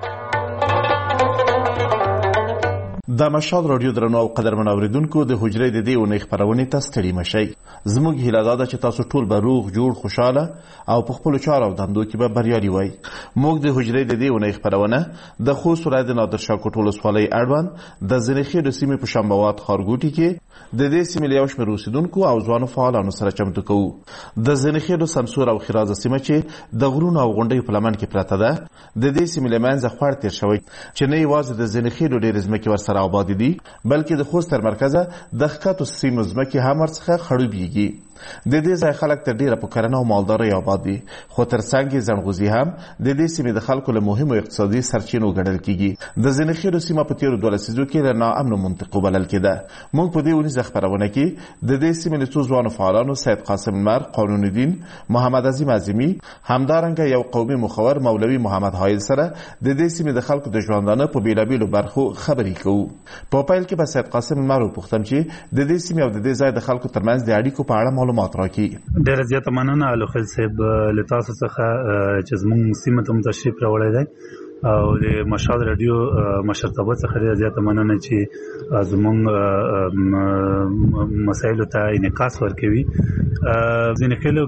د مشال رادیو درنو او قدرمن اوریدونکو د حجرې د دې اونۍ خبرونه ته ستړي مشئ. زموږ هیله ده چې تاسو ټول به روغ جوړ خوشاله او په خپل چارو او دندو کې به بریالي وای. موږ د حجرې د دې اونۍ خبرونه د خوست ولایت نادر شاه کوټ ولسوالۍ اړوند د زنخې د سیمې په شامبوات ښارګوټي کې د دې سیمې له یو شمېر اوسیدونکو او ځوانو فعالانو سره چمتو کوو. د زنخې د سمسور او خرازه سیمه چې د غرونو او غونډیو په لمن کې پرته ده د دې سیمې له منځه خوار تیر شوی چې نه یوازې د زنخې د ډېرې ځمکې ورسره آباد دي بلکې د خوست تر مرکزه د ښکتو سیمو ځمکې هم ورڅخه خړوبېږي. د دې ځای خلک تر ډیره په کرنه او مالدارۍ آباد دي خو ترڅنګ یې ځنغوزي هم د دې سیمې د خلکو له مهمو اقتصادي سرچینو ګڼل کیږي. د زنخیرو سیمه په تیرو دوه لسیزو کې له ناامنو منطقو بلل کېده. موږ په دې اونیزه خپرونه کې د دې سیمې له څو ځوانو فعالانو سید قاسم مر، قانون الدین، محمد عظیم عظیمي، همدارنګه یو قومي مخور مولوي محمد حایل سره د دې سیمې د خلکو د ژوندانه په بیلابیلو برخو خبرې کوو. په پیل کې به سید قاسم مارو پوښتم چې د دې سیمې او د دې ځای د خلکو ترمنځ د اړیکو په اړه معلومات راکړي. ډېره زیاته مننه الوخیل صاحب له تاسو څخه چې زموږ سیمه ته تشریف راوړی دی او د مشال رادیو مشرتابه څخه ډېره زیاته مننه چې زموږ مسایلو ته انعکاس ورکوي. ځینې کلیو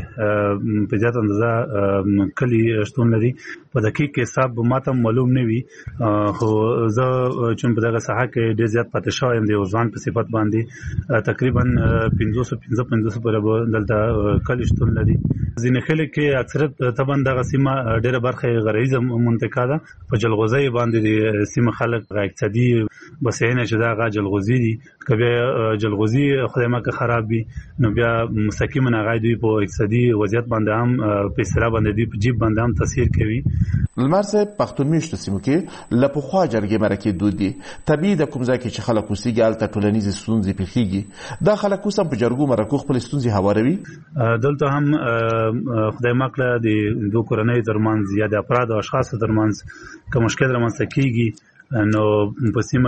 کې په زیاته اندازه کلي شتون لري، په دقیق حساب ماته معلوم نه وي، خو زه چون په دغه ساحه کې ډېر زیات پاتې شوی یم د یو ځوان په صفت باندې، تقریبا پنځوس پنځه پنځوس پورې دلته کلي شتون لري. ځینې کلیو کې اکثریت طبعا دغه سیمه ډېره برخه غرایزه منطقه ده، په جلغوزي باندې د سیمه خلک اقتصادي بسینه چې دا غا جلغوزي دي، کبه جلغوزي خدای مکه خراب وي نو بیا مستقیما هغه دوی په اقتصادي وضعیت باندې هم په استرا باندې دوی په جیب باندې هم تاثیر کوي. لمر صاحب پښتون میشتو سیمو کې له پخوا جرګې مرکې دود دي، طبیعي د کوم ځای کې چې خلک اوسېږي هلته ټولنیزې ستونزې پیښیږي، دا خلک اوس هم په جرګو مرکو خپلې ستونزې هواروي. دلته هم خدای مکړه د دوه کورنۍ ترمنځ یا د افراد او اشخاصو ترمنځ که مشکل رامنځته کیږي نو په سیمه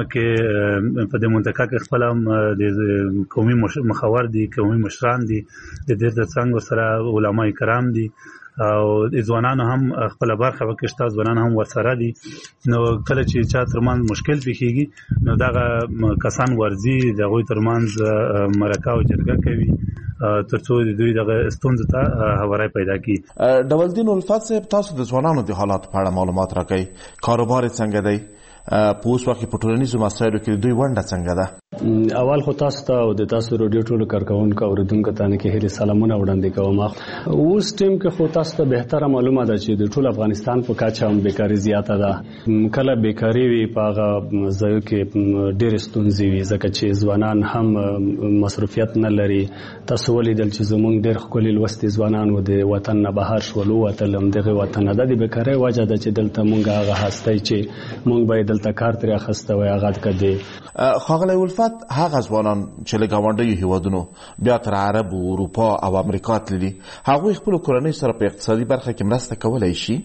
کې په دې منطقه کې خپل هم د قومي مخاور دي، قومي مشران دي، د دې ترڅنګ سره علما کرام دي او ځوانان هم خپل برخه وکړي، ځوانان هم ورسره دي. نو کله چې چا ترمنځ مشکل پیښیږي نو دغه کسان ورزي د غوي ترمنځ مرکه او جرګه کوي ترڅو د دوی دغه ستونزې ته هوارای پیدا کړي. ډولدین الفت صاحب تاسو د ځوانانو د حالات په اړه معلومات راکړئ، کاروبار څنګه دی، په اوس وخت په ټولنیزو مسایلو کې دوی ونډه څنګه ده؟ اول خو تاسو ته او د تاسو رادیو ټولو کارکونکو اوریدونکو ته نه کې هلي سلامونه وړاندې کوم. اوس ټیم کې خو تاسو ته بهتره معلومه ده چې د ټول افغانستان په کچه هم بیکاری زیاته ده. کله بیکاری وي په هغه ځایو کې ډېر ستونزې وي ځکه چې ځوانان هم مصروفیت نه لري. تاسو ولیدل چې زموږ ډېر ښکلي لوستي ځوانان و د وطن نه بهر شول، ووتل همدغې وطن نه. د بیکارۍ وجه ده چې دلته موږ هغه هستی چې موږ باید دلته کار ترې اخیسته وای هغه کدی. ښاغلی الفت هغه ځوانان چې له ګاونډیو هیوادونو بیا تر عرب، اروپا او امریکا تللي، هغوی خپلو کورنیو سره په اقتصادي برخه کې مرسته کولی شي؟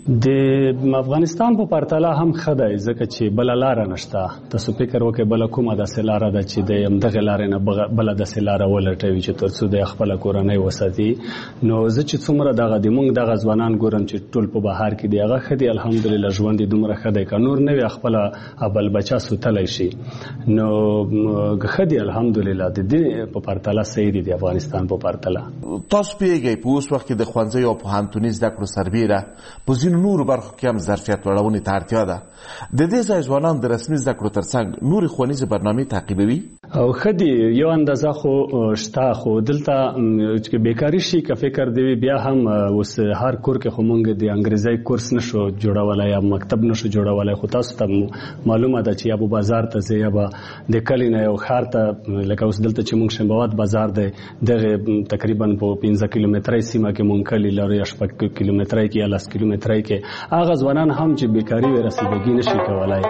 د افغانستان په پرتله هم ښه دی ځکه چې بله لاره نشته. تاسو فکر وکړئ بله کومه داسې لاره ده چې د همدغې لارې نه بله داسې لاره ولټوي چې تر څو د خپله کورنۍ وساتي. نو زه چې څومره دغه د موږ دغه ځوانان ګورم چې ټول په بهر کې دي، هغه ښه دي الحمدلله، ژوند یې دومره ښه دی، که نور نه وي خپله بل بچه سوتلی شي نو ښه دي الحمدلله. د دې په پرتله صحیح دي د افغانستان په پرتله. تاسو پوهېږئ په اوس وخت کې د ښوونځیو او پوهنتوني زده کړو سربیره په ځینو نورو برخو کې هم ظرفیت لوړونې ته اړتیا ده. د دې ځای ځوانان د رسمي زده کړو ترڅنګ نورې ښوونیزې برنامې تعقیبوي؟ او ښه دي، یو اندازه خو شته، خو دلته چې بیکاري شي که فکر دی بیا هم اوس هر کور کې خو موږ د انګریزي کورس نشو جوړولی یا مکتب نشو جوړولی. خو تاسو ته معلومه ده چې یا به بازار ته ځئ یا به د کلي نه یو ښار ته، لکه اوس دلته چې موږ شنبوات بازار دی دغه تقریبا په پنځه کیلومترۍ سیمه کې موږ کلي لرو یا شپږ کیلومترۍ کې یا لس کیلومترۍ کې. هغه ځوانان هم چې بیکاري وي رسیدګي نشي کولی.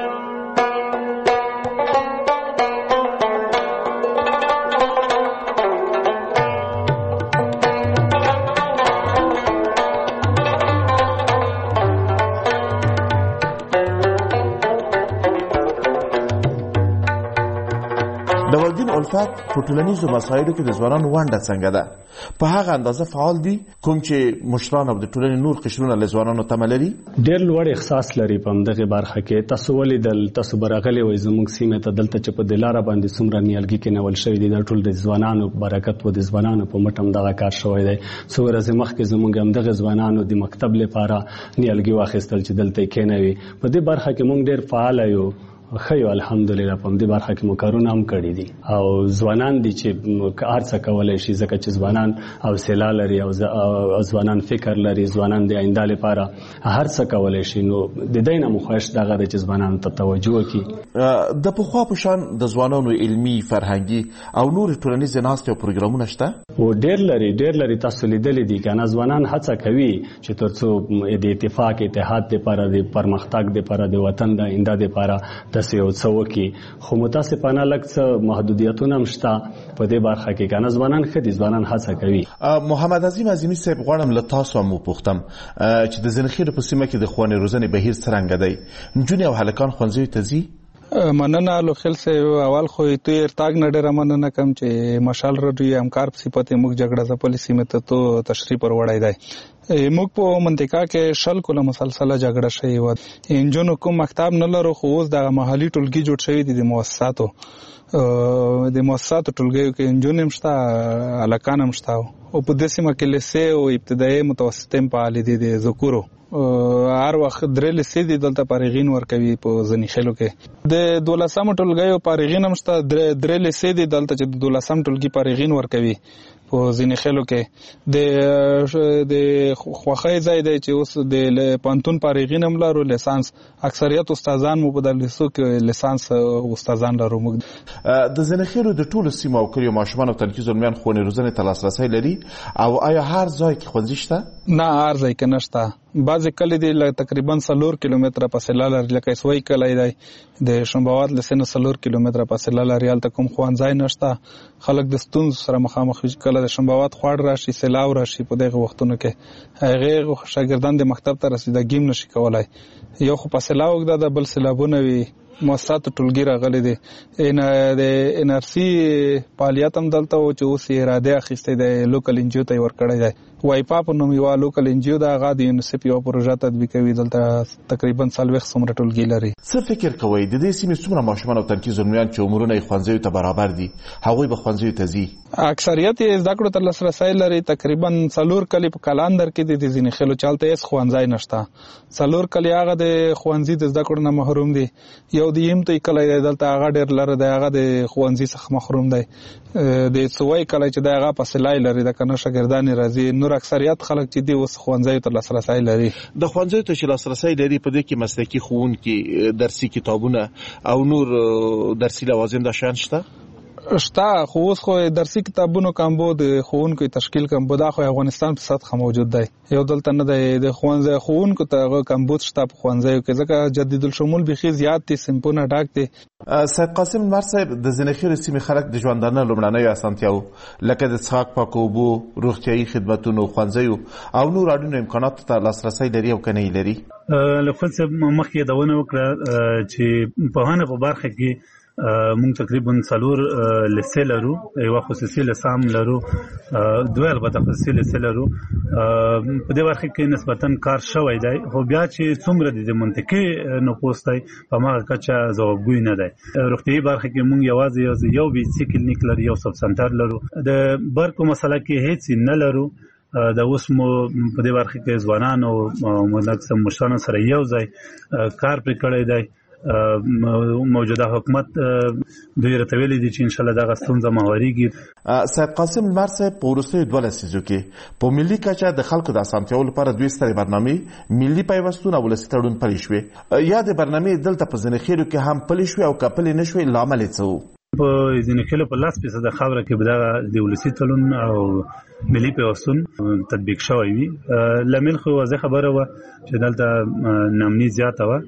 ډولدین الفت په ټولنیزو مسایلو کې د ځوانانو ونډه څنګه ده؟ په هغه اندازه فعال دي کوم چې مشران او د ټولنې نور قشرونه له ځوانانو تمه لري؟ ډېر لوړ احساس لري په همدغې برخه کې. تاسو ولیدل، تاسو به راغلي وئ زموږ سیمې ته، دلته چې په دې لاره باندې څومره نیالګي کېنول شوي دي، دا ټول د ځوانانو برکت و، د ځوانانو په مټ همدغه کار شوی دی. څو ورځې مخکې زموږ همدغه ځوانانو د مکتب لپاره نیالګي واخیستل چې دلته یې کېنوي. په دې برخه کې موږ ډېر فعاله یو. خیو الحمدلله په دې برخه کې مو کارونه هم کړي دي او ځوانان دي چې هر څه کولای شي ځکه چې ځوانان حوصله لري او ځوانان فکر لري، ځوانان د آینده لپاره هر څه کولای شي. نو د دې نه مخاش دغه د ځوانانو ته توجه وکړي. د پخوا په شان د ځوانانو علمي، فرهنګي او نور ټولنیز ناستې او پروګرامونه شته او ډېر لري ډېر لري. تاسو لیدلې دي کنه ځوانان هڅه کوي چې ترڅو د اتفاق اتحاد لپاره، د پرمختګ لپاره، د وطن د آینده لپاره تاسو یو څه وکړي. خو متاسفانه لږ څه محدودیتونه هم شته په دې برخه کې. کنه ځوانان ښه دي، ځوانان هڅه کوي. محمد عظیم عظیمي صاحب غواړم له تاسو هم وپوښتم چې د زنخیرو په سیمه کې د ښوونې روزنې بهیر څرنګه دی؟ نجونې او هلکان ښوونځیو ته ځي؟ مننه لوخل صاحب اول خو ته ارتاګ نه ډېره مننه کوم چې مشال رادیو همکار په صفت موږ جګړه ځ پالیسي مته تو تشریح پر وړای دی موږ په منطقه کې شل کوله مسلسله جګړه شوې و انجن کوم مکتب نه لرو خو اوس د محلي ټولګي جوړ شوی دي د مؤسساتو د مؤسساتو ټولګیو کې انجن هم شته الکان هم شته او په دې سیمه کې لسه او ابتدایي متوسطم فعال دي د ذکورو هر وخت درې لسې دي دلته پارغین ورکوي په ځنی خلکو کې د دولسم ټولګیو پارغین هم شته درې لسې دي دلته چې د دولسم ټولګي پارغین ورکوي په ځنی خلکو کې د د خوخای ځای دی چې اوس د پانتون پارغین هم لرو لیسانس اکثریت استادان مو په دلسو کې لیسانس استادان لرو موږ د ځنی خلکو د ټولو سیمو او کلیو ماشومان او تنکیز علمیان خونې روزنې ته لاسرسی لري او آیا هر ځای کې ښوونځي شته؟ نه هر ځای کې نشته بعضې کلی دی تقریبا څلور کیلومتره فاصله لري لکه اسوی کلی دی د شنباوات له سینه څلور کیلومتره فاصله لري هلته کوم ښوونځی نشته خلک د ستونزو سره مخامخ کله د شنباوات خواړ راشي سیلاو راشي په دغه وختونو کې هغې شاګردان د مکتب ته رسیدګي هم نشي کولی یو خو فاصله اوږده ده بل سیلابونه وي مؤسساتو ټولګي راغلي دي د ان ار سی فعالیت هم دلته و چې اوس یې اراده اخیستې دی لوکل انجیو ته یې ورکړی دی وایپا په نوم یوه لوکل انجیو ده هغه د یونیسف یوه پروژه تطبیقوي دلته تقریبا څلوېښت څومره ټولګي لري. څه فکر کوئ د دې سیمې څومره ماشومان او تنکیز علمیان چې عمرونه یې ښوونځیو ته برابر دي هغوی به ښوونځیو ته ځي؟ اکثریت یې زده کړو ته لاسرسی لري تقریبا څلور کلي په کلاندر کې دي د ځینې خلکو چې هلته هېڅ ښوونځی نشته څلور کلي هغه د ښوونځي د زده کړو نه محروم دي یو د یمتوی کلی دی دلته هغه ډېر لرې دی هغه د ښوونځي څخه محروم دی د څوی کلی چې دی هغه فاصله یې لري د که نه شاګردان یې راځي نور اکثریت خلک چې دي اوس ښوونځیو ته لاسرسی لري د ښوونځیو ته چې لاسرسی لري په دې کې مسلکي ښوونکي درسي کتابونه او نور درسي لوازم دا شیان شته؟ شته خو اوس خو درسي کتابونو کمبو د ښوونکو تشکیل کمبو دا خو افغانستان په سطحه موجود دی یو دلته نه دی د ښوونځي ښوونکو ته کمبود شته په ښوونځیو کې ځکه جدید الشمول بیخي زیات دي صنفونه ډک دي. سید قاسم لمر صاحب د ځینې سیمې خلک د ژوندانه لومړنیو اسانتیاوو لکه د څښاک پاکو اوبو روغتیایي خدمتونو ښوونځیو او نور اړینو امکاناتو ته لاسرسی لري او که نه یې لري؟ لفظ صاحب مخکې یادونه وکړه چې پوهنه په برخه کې مونږ تقریبا څلور لیسې لرو یوه خصوصي لیسه هم لرو دوه البته خصوصي لیسې لرو په دې برخه کې نسبتا کار شوی دی خو بیا چې څومره د منطقې نفوس دی په هماغه کچه ځوابګوی نه دی. روغتیایي برخه کې مونږ یوازې یو بي سي کلینیک لرو یو سب سنټر لرو د برقو مسله کې هیڅ نه لرو د اوس مو په دې برخه کې ځوانان او ملک مشرانو سره یو ځای کار پرې کړی دی موجوده حکومت دوی راته ویلي دي چې انشاءالله دغه ستونزه مهواریږي. سید قاسم لمر صاحب په وروستیو دوه لسیزو کې په ملي کچه د خلکو د اسانتیاوو لپاره دوې سترې برنامې ملي پیوستون او ولسي تړون پلي شوې یا د برنامې دلته په ځینې خیلو کې هم پلي شوې او که پلي نه شوې لامل یې څه و؟ په ځینې خیلو په لس فیصده خاوره کې به دغه د ولسي تړون او ملي پیوستون تطبیق شوی وي. لامل خو واضح خبره وه چې دلته نامني زیاته وه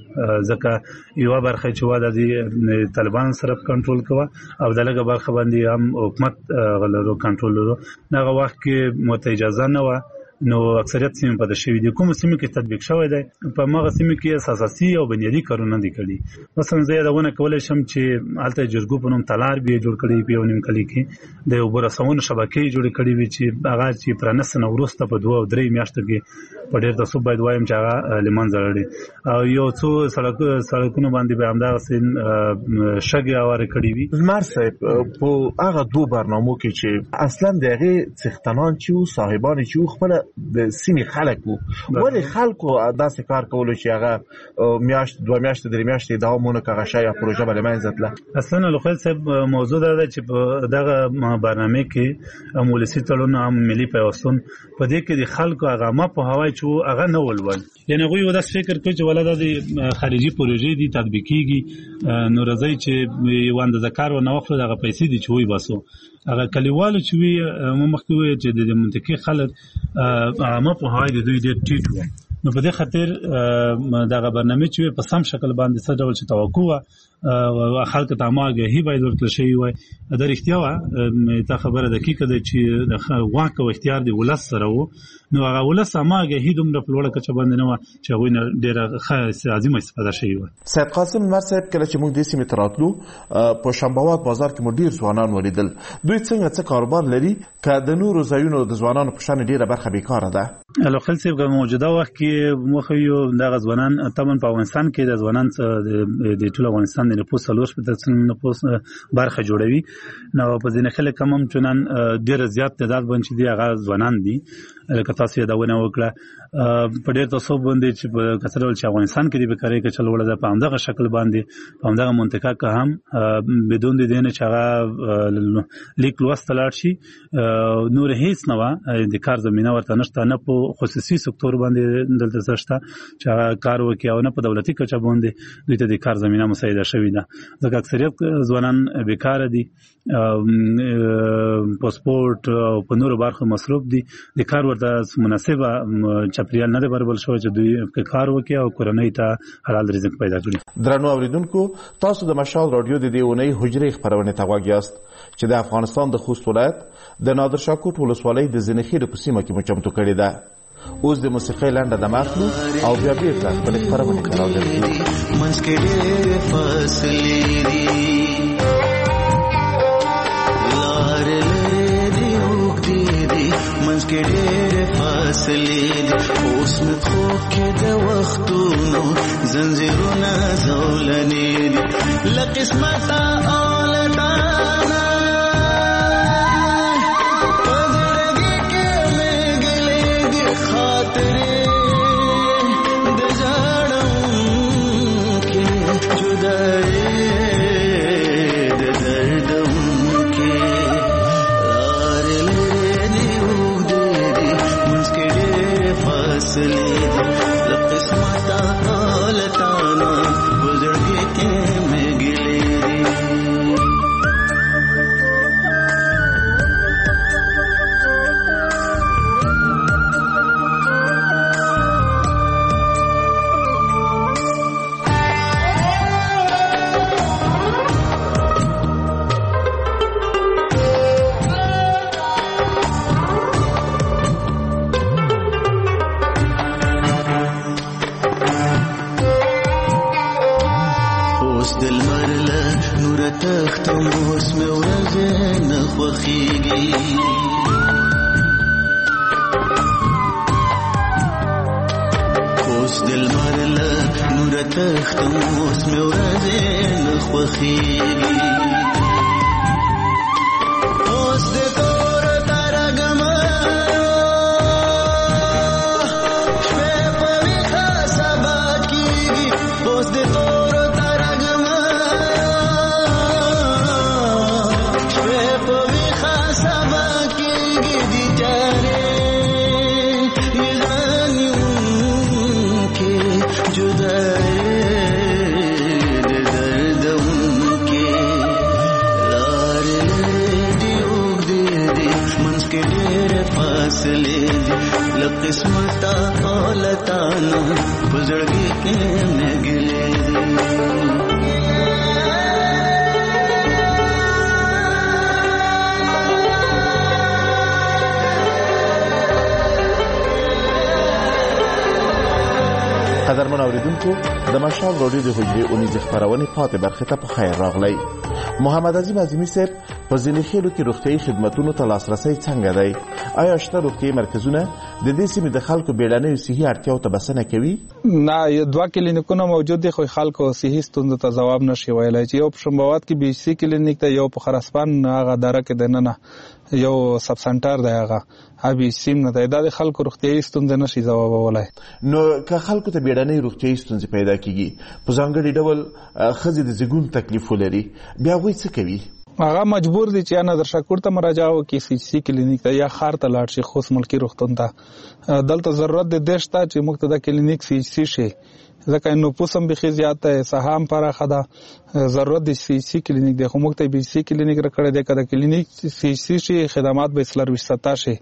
ځکه یوه برخه چې وه د طالبانو سره کنټرول کوه او د لږه برخه باندې هم حکومت غلرو کنټرول لرو. دغه وخت کې موته اجازه نه وه نو اکثریت سیمې پاتې شوي دي کومو سیمو کې تطبیق شوی دی په هماغه سیمو کې اساسي او بنیادي کارونه دي کړي. مثلا زه یادونه کولی شم چې هلته جرګو په نوم تالار به یې جوړ کړی په یو نیم کلي کې د اوبو رسونو شبکې یې جوړې کړې وي چې هغه چې پرانستنه وروسته په دوه او درې میاشتو کې په ډېر تعصب باید وایم چې هغه له منځه لاړې او یو څو سړکونو باندې به همدغسې شګې هوارې کړې وي. لمر صاحب په هغه دوو برنامو کې چې اصلا د هغې څښتنان چې وو صاحبان چې وو خپله د سیمې خلک وو ولې خلکو داسې کار کولو چې هغه میاشت دوه میاشتې درې میاشتې دوام ونه کړه هغه شی یا پروژه به له منځه تله؟ اصلا لوخیل صاحب موضوع دا ده چې په دغه برنامې کې هم ولسي تړون هم ملي پیوستون په دې کې د خلکو هغه عامه پوهاوی چې هغه نه ولول یعنې هغوی یو داسې فکر کوي چې ولا دا د خارجي پروژې دي تطبیق کېږي نو راځئ چې یو اندازه کار ونه واخلو دغه پیسې دي چې وباسو. هغه کلیوالو چې وي مو مخکې وویل چې د منطقې خلک عامه پوهاوی د دوی ډېر ټیټ و نو په دې خاطر دا برنامه چې په سم شکل باندې څه ډول چې توقع او خلک ته ماګه هی باید ورکړل شي وای دا رښتیا و ته خبره دقیقه ده چې د واک او اختیار دی ولس سره وو نو هغه ولس ماګه هی دومره په لوړه کچه باندې نه و چې هغه ډېره ښه عظیمه استفاده شي و سید قاسم نور صاحب کله چې موږ د سیمې تراتلو په شنبهوات بازار کې مو ډیر ځوانان ولیدل دوی څنګه څه کاروبار لري که د نورو ځایونو د ځوانانو په شان ډیره برخه بیکاره ده لوخل صاحب په موجوده وخت کې مخ یو د ځوانان تمن په افغانستان کې د ځوانان د ټول افغانستان د نفوس څلور په نفوس برخه جوړوي نو په ځینې خلک کم هم چنان ډیر زیات تعداد باندې دي هغه ځوانان دي لکه تاسو دا ونه وکړه په ډېر تاسو باندې چې په کثرت چې افغانستان کې د بیکاری کې چل وړه په همدغه شکل باندې په همدغه منطقه کې هم بدون د دې نه چې هغه لیک لوست لاړ شي نور هیڅ نه د کار زمينه ورته نشته نه په خصوصي سکتور باندې دلته زشته چې هغه کار وکړي او نه په دولتي کچه باندې دوی ته د کار زمينه مساعده شوې ده ځکه اکثریت ځوانان بیکاره دي پاسپورت او په نورو برخو مصروف دي د کار ورته مناسبه چاپیریال نه دی برابر شوی چې دوی کار وکړي او کورنۍ ته حلال رزق پیدا کړي درنو اوریدونکو تاسو د مشال رادیو د دې اونۍ حجرې خبرونه ته غوږ یاست چې د افغانستان د خوست ولایت د نادر شاه کوټ ولسوالۍ د زنخیر په سیمه کې مچمتو کړي ده اوس د موسیقۍ لنډه د ماخلو او بیا بیرته خپل خبرونه ته راوړو منځ کې ډېر فاصلې دي لار لري دی وګړي دي منځ کې ډېر فاصلې دي اوس مې خوب کې د وختونو زنجیرونه زولنې دي له قسمته اولدانه قدرمن اوریدونکو د مشال رادیو د حجرې اونیزه خبرونه پاتې برخه ته په خیر راغلی محمد عظیم عظیمی صاحب په ځینې خلکو کې روغتیايي خدماتونو ته لاسرسي څنګه دی آیا شته روغتیايي مرکزونه د دې سیمې د خلکو بیړنۍ صحي اړتیاو ته بسنه کوي نه دوه کلینیکونه موجود دي خو خلکو صحي ستونزو ته جواب نشي ویلای چې یو په شنبهوات کې بي سي کلینیک ته یو په خراسپان هغه دره کې د ننه یو سب سنټر دی هغه ابي سیم نه دی د خلکو روغتیايي ستونزې نشي جوابولای نو که خلکو ته بیړنۍ روغتیايي ستونزې پیدا کیږي په ځانګړي ډول خزې د زګون تکلیف ولري بیا وایي څه کوي هغه مجبور دي چې نظر شکور ته مراجعه وکړي سی سی کلینیک ته یا خار ته لاړ شي خو ملکی روغتون ته دلته ضرورت د دشته چې موږ ته د کلینیک سی سی شي ځکه نو پوسم به زیات ده سهام پر خدا ضرورت د سی سی کلینیک د موږ ته بي سي کلینیک راکړه د کده کلینیک سی سی شي خدمات به اسلر وستا شي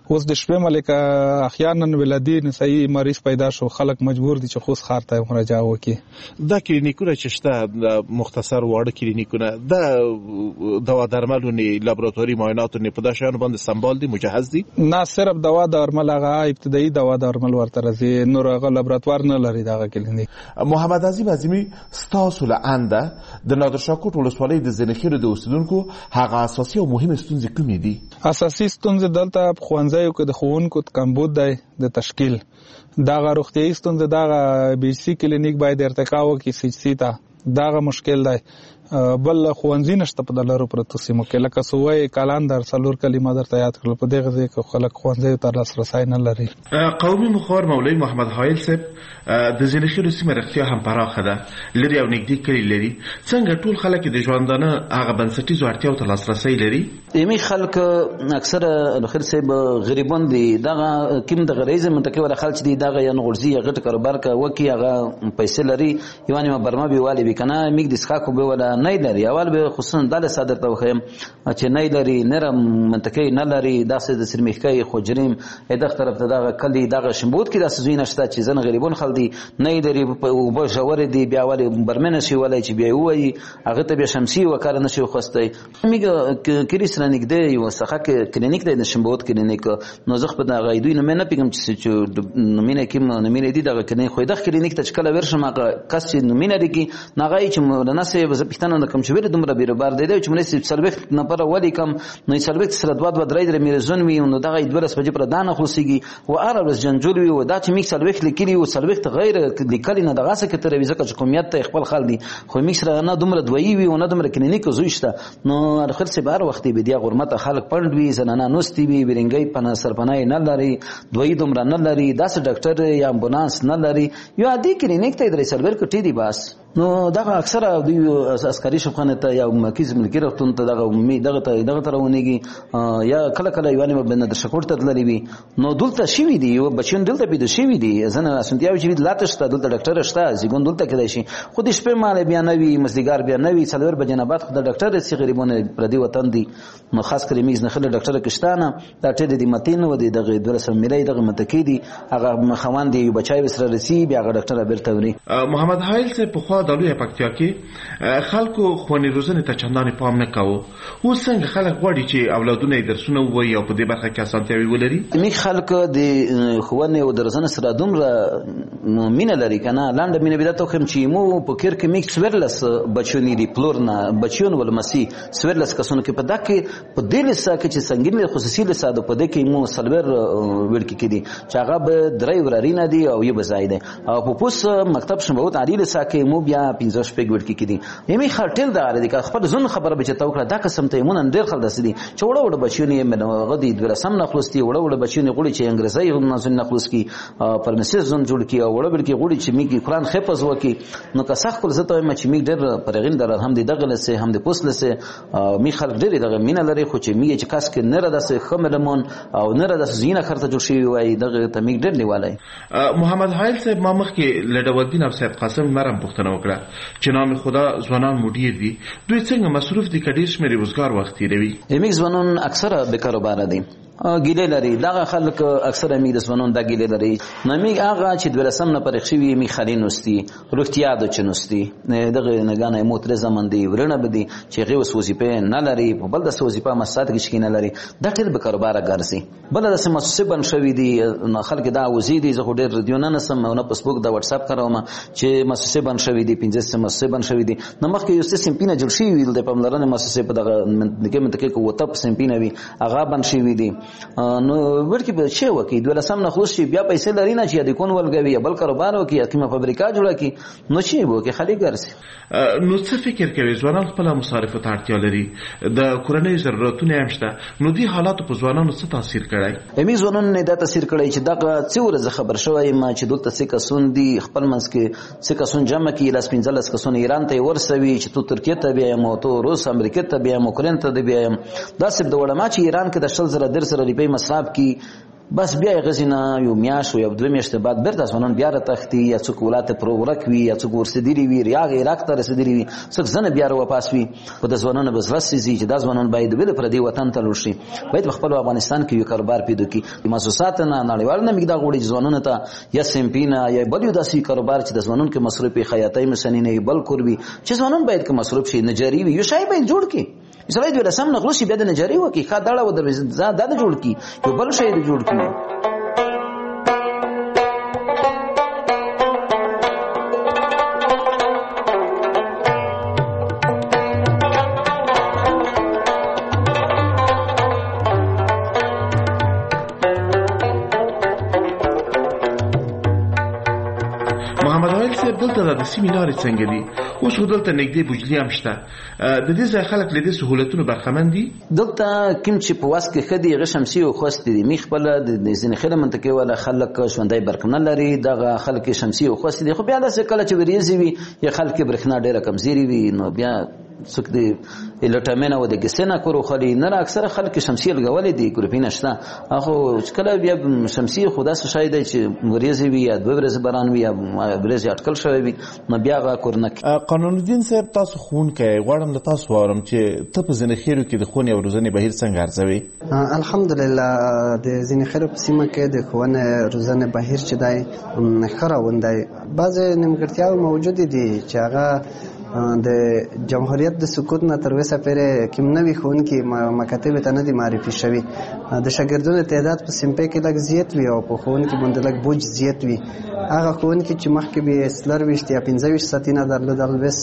اوس د شپې ملک احیانا ولادي نسایي مریض پیدا شو خلک مجبور دي چې خوست ښار ته مراجعه وکړي. دا کلینیکونه چې شته مختصر واړه کلینیکونه د دوا درملونې لابراتواري معایناتونې په داسې شیانو باندې سمبال دي مجهز دي؟ نه صرف دوا درمل هغه ابتدایي دوا درمل ورته راځي نور هغه لابراتوار نه لري دغه کلینیک. محمد عظیم عظیمي ستاسو له انده د نادر شاه کوټ ولسوالۍ د زنخیرو د اوسیدونکو هغه اساسي او مهمې ستونزې کومې دي؟ اساسي ستونزې دلته په ښوونځیو کې د ښوونکو کمبود دی د تشکیل دغه روغتیایي ستونزې دغه بي سي کلینیک باید ارتقا وکړي سی سي ته دغه مشکل دی. بل ښوونځي نشته په د لرو پرتو سیمو کې لکه سوی کالندر څلور کلمه درته یاد کړل په دغه ځای کې خلک ښوونځیو ته لاسرسی نه لري. قومي مخور مولوي محمد حایل صاحب د زنخیرو سیمه رښتیا هم پراخه ده لري او نږدې کلي لري څنګه ټول خلک د ژوندانه هغه بنسټیزو اړتیاو ته لاسرسی لري؟ ایمي خلک اکثره خیر صاحب غریبان دي دغه کوم د غریزه منطقه ولا خلک دي دغه یا نغورځي یا غټ کاروبار کا وکي هغه پیسې لري یوانه برما به والی به کنه میګ د سکا کو به ولا نه لري اول به خصوصا د صدر ته وخم چې نه لري نرم منطقه نه لري داسې د سرمیخکای خوجریم دغه طرف ته دغه کلی دغه شمبود کې داسې زوینه شته چې زنه غریبون خلک دي نه لري او به شاور دي بیا والی برمنه شي ولای چې بیا وایي هغه ته به شمسي وکړ نه شي خوسته میګ کریس نږدې یو څخه کلینیک دی د شمبود کلینیک نو زه په دغه ایدوی نه نه پیګم چې نمینه کې نمینه دي دغه کلینیک خو دغه کلینیک ته کله ورشم هغه کس چې نمینه دي کې نغای چې نسه به پښتنه کوم چې ور دومره بیربار دی چې مناسب سلوخت نه پر ولي کم نو سلوخت سره دوه دوه درې درې میرزون وي نو دغه دورس په جبر دانه خلاصيږي او عربس جنجول وي او دا چې میک سلوخت لیکلي او سلوخت غیر لیکلي نه دغه څه کې تر ویزه چې کومیت ته خپل خل دي خو میک سره نه دومره دوی وي او نه دومره کلینیک زوښته نو اخر څه بار وخت به دی غرمت خلک پند وي زنانه نوستي وي برنګي پنا سرپنای نه لري دوی دومره نه لري داس ډاکټر یا امبولانس نه لري یو عادي کلینیک ته درې سرور کټی دی بس نو دغه اکثره دوی عسکري شپخانه ته یا مرکز ملکی رختون ته دغه می دغه ته دغه ترونیږي یا کله کله یوانه بنه د شکوټ ته تللی وي نو دلته شي وي دی یو بچین دلته بده شي وي دی زنه اسنتیاو چې لاته شته دلته ډاکټر شته زیګون دلته کېدای شي خو د شپې مال بیا نوي مزدګار بیا نوي څلور بجنه بعد خو د ډاکټر سي غریبونه پردي وطن دي نو خاص کر میز نه خله ډاکټر کښتانه دا ټې د متین و دی دغه درسه ملي دغه متکی دي هغه خوان دی بچای وسره رسی بیا هغه ډاکټر بیرته وري. محمد حایل سے په د لوی پکتیا کې خلکو خواني روزنه ته چندانې پام نه کاوه او څنګه خلک غواړي چې اولادونه درسونه وایي او په دې برخه کې اسانتیاوي ولري؟ میک خلک د خواني او درسنه سره دومره مینه لري کنه لاندې مینه بده ته کوم چې مو په کیر کې میک سورلس بچونی دی پلورنا بچون ول مسی سورلس کسونه کې په دکې په دې لسه کې چې سنگین خصوصي لسه د په دې کې مو سلور ورکی کې دي چې هغه به درې ورارینه دي او یو بزایده او په پوس مکتب شمبوت عادي لسه کې مو بیا پنځه شپږ ورکی کې دي یمي خاطر دا لري چې خپل ځون خبره به چې توکړه دا قسم ته مون ډیر خل دسدي چې وړه وړه بچونی یې غدي د رسم نه خلاصتي وړه وړه بچونی غوړي چې انګریزي هم نه نه خلاص کی پرمسیز زون جوړ کی او وړه بلکې غوړي چې میګي قران حفظ وکي نو که سخت کول زته ما چې میګ ډیر پرغین در هم دي دغه لسه هم د پوس لسه می خلک ډیر دغه مینه لري خو چې میګي چې کاس کې نه را دسه خملمون او نه را دسه زینه خرته جوړ شي وای دغه ته میګ ډیر نیوالای. محمد حایل صاحب ما مخ کې لډودین اب صاحب قاسم نرم پښتنه وکړه چې نام خدا ځوانان مدیر دي دوی څنګه مصروف دي کډیر شمېر روزګار وخت تیروي؟ میګ ځوانان اکثره بیکاروبار دي ګیله لري دغه خلک اکثره میګ د ځوانان د ګیله لري نو میګ هغه چې د رسم نه پرخ شوی می خالي نوستي روغتیا د چنوستي دغه نګانه موتره زمون دی ورنه بدی چې غي وسوځي په نه لري په بل د سوځي په مسات کې شکینه لري د ټول به کاروبار ګرځي بل د سمسه بن شوی دي خلک دا وزیدي زه ډېر رادیو نه نسم او نه فیسبوک د واتس اپ کاروم چې مسسه بن شوی دي پنځه سمسه بن شوی دي نو مخکې یو سیستم پینه جوړ شوی ویل د پملرنه مسسه په دغه دغه منطقه کې وته سم پینه وی هغه بن شوی دي نو ورکی به شی وکي دوله سم نه خلاص شي بیا پیسې لري نه چې د کون ولګوي بل کاروبار وکي کومه فابریکا جوړه کی نو شي وو کې خالي ګرځي نو څه فکر کوي ځوانان خپل مصارفه ته اړتیا لري د کورنۍ ضرورتونه هم شته نو دې حالات په ځوانانو څه تاثیر کړی؟ امي ځوانانو نه دا تاثیر کړی چې دغه څو ورځې خبر شوی ما چې دلته څه کسون دي خپل منځ کې څه کسون جمع کی لاس پنځلس کسون ایران ته ورسوي چې تو ترکیه ته بیا مو تو روس امریکا ته بیا مو اوکرين ته بیا دا سب د وړما چې ایران کې د شل زره در سره روپۍ مصرف کی بس بیا غزینا یو میاش او یو دوه میاشتې بعد بیرته ځوانان بیا راتښتي یا څوک ولایت پر ورک وي یا څوک ورسېدلي وي یا عراق ته رسېدلي وي څوک ځنه بیا واپس وي په د ځوانانو به زړه سېځي چې دا ځوانان باید بل پر دې وطن ته لاړ شي باید په خپل افغانستان کې یو کاروبار پیدا کړي مؤسسات نه نړیوال نه مقدار غوړي ځوانانو ته یا سیمپینا یا بل یو داسې کاروبار چې د ځوانانو کې مصرفي خیاطۍ مسنینه بل کوي چې ځوانان باید کې مصرف شي نجاری وي یو شای باید جوړ کړي زړه دې رسم نغلو شي بیا د نجاری وکي خا داړه و د زاد د جوړ کی یو بل شی دې جوړ کی دلته د سیمې لارې څنګه دي اوس دلته نږدې بجلی هم شته د دې ځای خلک له دې سهولتونو برخمن دي دلته کوم چې په واس کې خدي غ شمسي او خوست دي میخ بل د ځینې خله منطقه ولا خلک ژوندۍ برقنه لري دغه خلک شمسي او خوست دي خو بیا د کله چې وریزي وي یا خلک برقنه ډیره کمزوري وي نو بیا څوک دی الټامنه و د ګسنه کورو خالي نه اکثر خلک شمسي لګولې دي ګروپی نشته اخو کله بیا شمسي خدا څه شاید چې وریزي وي یا دوه ورځې باران وي یا ورځې اٹکل شوی وي نو بیا غا کورنک قانون الدین صاحب تاسو خون کې غواړم د تاسو وارم چې ته په زنخیرو کې د خون او روزنې بهیر څنګه ارزوي الحمدلله د زنخیرو په سیمه کې د خون روزنې بهیر چې دای خراوندای بعض نیمګړتیاوې موجود دي چې هغه د جمهوریت د سقوط نه تر اوسه پورې کوم نوي ښوونکي مکاتب ته نه دي معرفي شوي د شاګردانو تعداد په سیمپۍ کې لږ زیات وي او په ښوونکي باندې لږ بوج زیات وي هغه ښوونکي چې مخکې به څلرویشت یا پنځه ویشت ساعتونه درلودل بس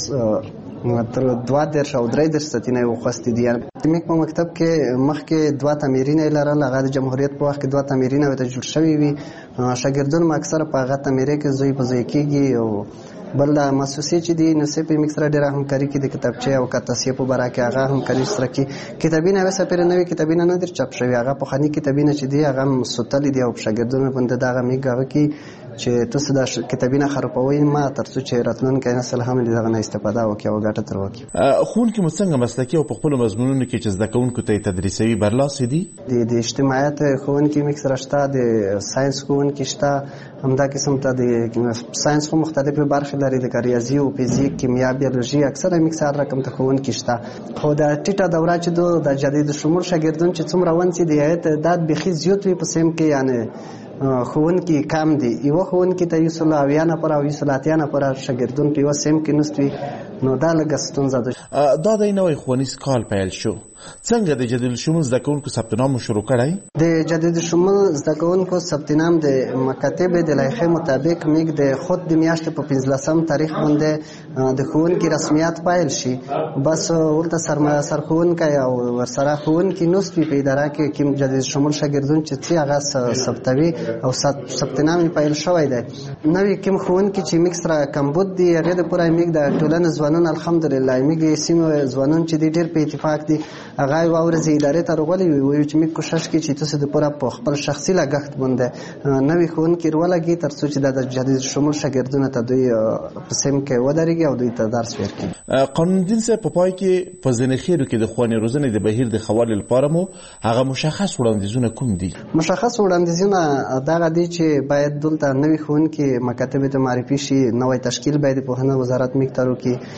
تر دوه دېرش او درې دېرش ساعتونه یې وخوستې دي زموږ په مکتب کې مخکې دوه تمرینه یې لرل هغه د جمهوریت په وخت کې دوه تمرینه ورته جوړ شوي وي شاګردان م اکثره په هغه تمرینه کې ځای په ځای کېږي او بل د مؤسسې چې دي نو سه په مکسره ډیره همکاري کې د کتابچې او کتاسیه په باره کې هغه همکاري سره کې کتابونه وسه پر نوې کتابونه نه در چاپ شوی هغه په خاني کتابونه چې دي هغه سوتل دي او شاګردانو باندې دغه میګه کې چې تاسو د کتابونه خرابوي ما ترڅو چې راتلونکي نسل هم دغه نه استفاده وکړي او ګټه تر وکړي خون کې څنګه مسلکي او په خپل مضمونونو کې چې زده کوونکو ته تدریسوي برلاسي دي د اجتماعیت خون کې مکسره شته د ساينس خون کې شته همدا قسم ته د ساينس خو مختلفه برخې لري لکه ریاضي او فزیک کیمیا بیولوژي اکثره مکسر رقم ته خون کې شته خو د ټیټه دوره چې د جدید شمول شاګردون چې څومره ونسي د تعداد بخي زیات وي په سیم کې یعنی ښوونکي کم دي یو ښوونکي ته یو سل اویا نفر او یو سل اتیا نفر شاګردون په یو سیم کې نستوي نو دا لږه ستونزه ده دا د نوې ښوونیز کال پیل شو څنګه د جدید شمول زده کوونکو ثبت نام شروع کړی د جدید شمول زده کوونکو ثبت نام د مکاتب د لایحې مطابق میګ د خود د میاشتې په پنځلسم تاریخ باندې د ښوونکي رسمیت پیل شي بس ورته سرمایه سرښوونکی او ورسره ښوونکي نوستوي په اداره کې کوم جدید شمول شاګردون چې څه هغه ثبتوي او ثبت نام پیل شوی دی نوې کوم ښوونکي چې میګ سره کمبود دي هغه د پوره میګ د ټولنې ځوانان الحمدلله میګ سیمه ځوانان چې ډېر په اتفاق دي هغه یو ورځ ادارې ته راغلي وي چې موږ کوشش کوي چې تاسو د پوره په خپل شخصي لګښت باندې نوې ښوونکي ورولګي تر څو چې د جدید شمول شاګردونو ته دوی په سیم کې ودرېږي او دوی ته درس ورکړي قانون الدین صاحب په پای کې په زنخیرو کې د ښوونې روزنې د بهیر د ښه والي لپاره مو هغه مشخص وړاندیزونه کوم دي مشخص وړاندیزونه دغه دي چې باید دلته نوې ښوونکي مکاتب ته معرفي شي نوې تشکیل باید په پوهنه وزارت میکترو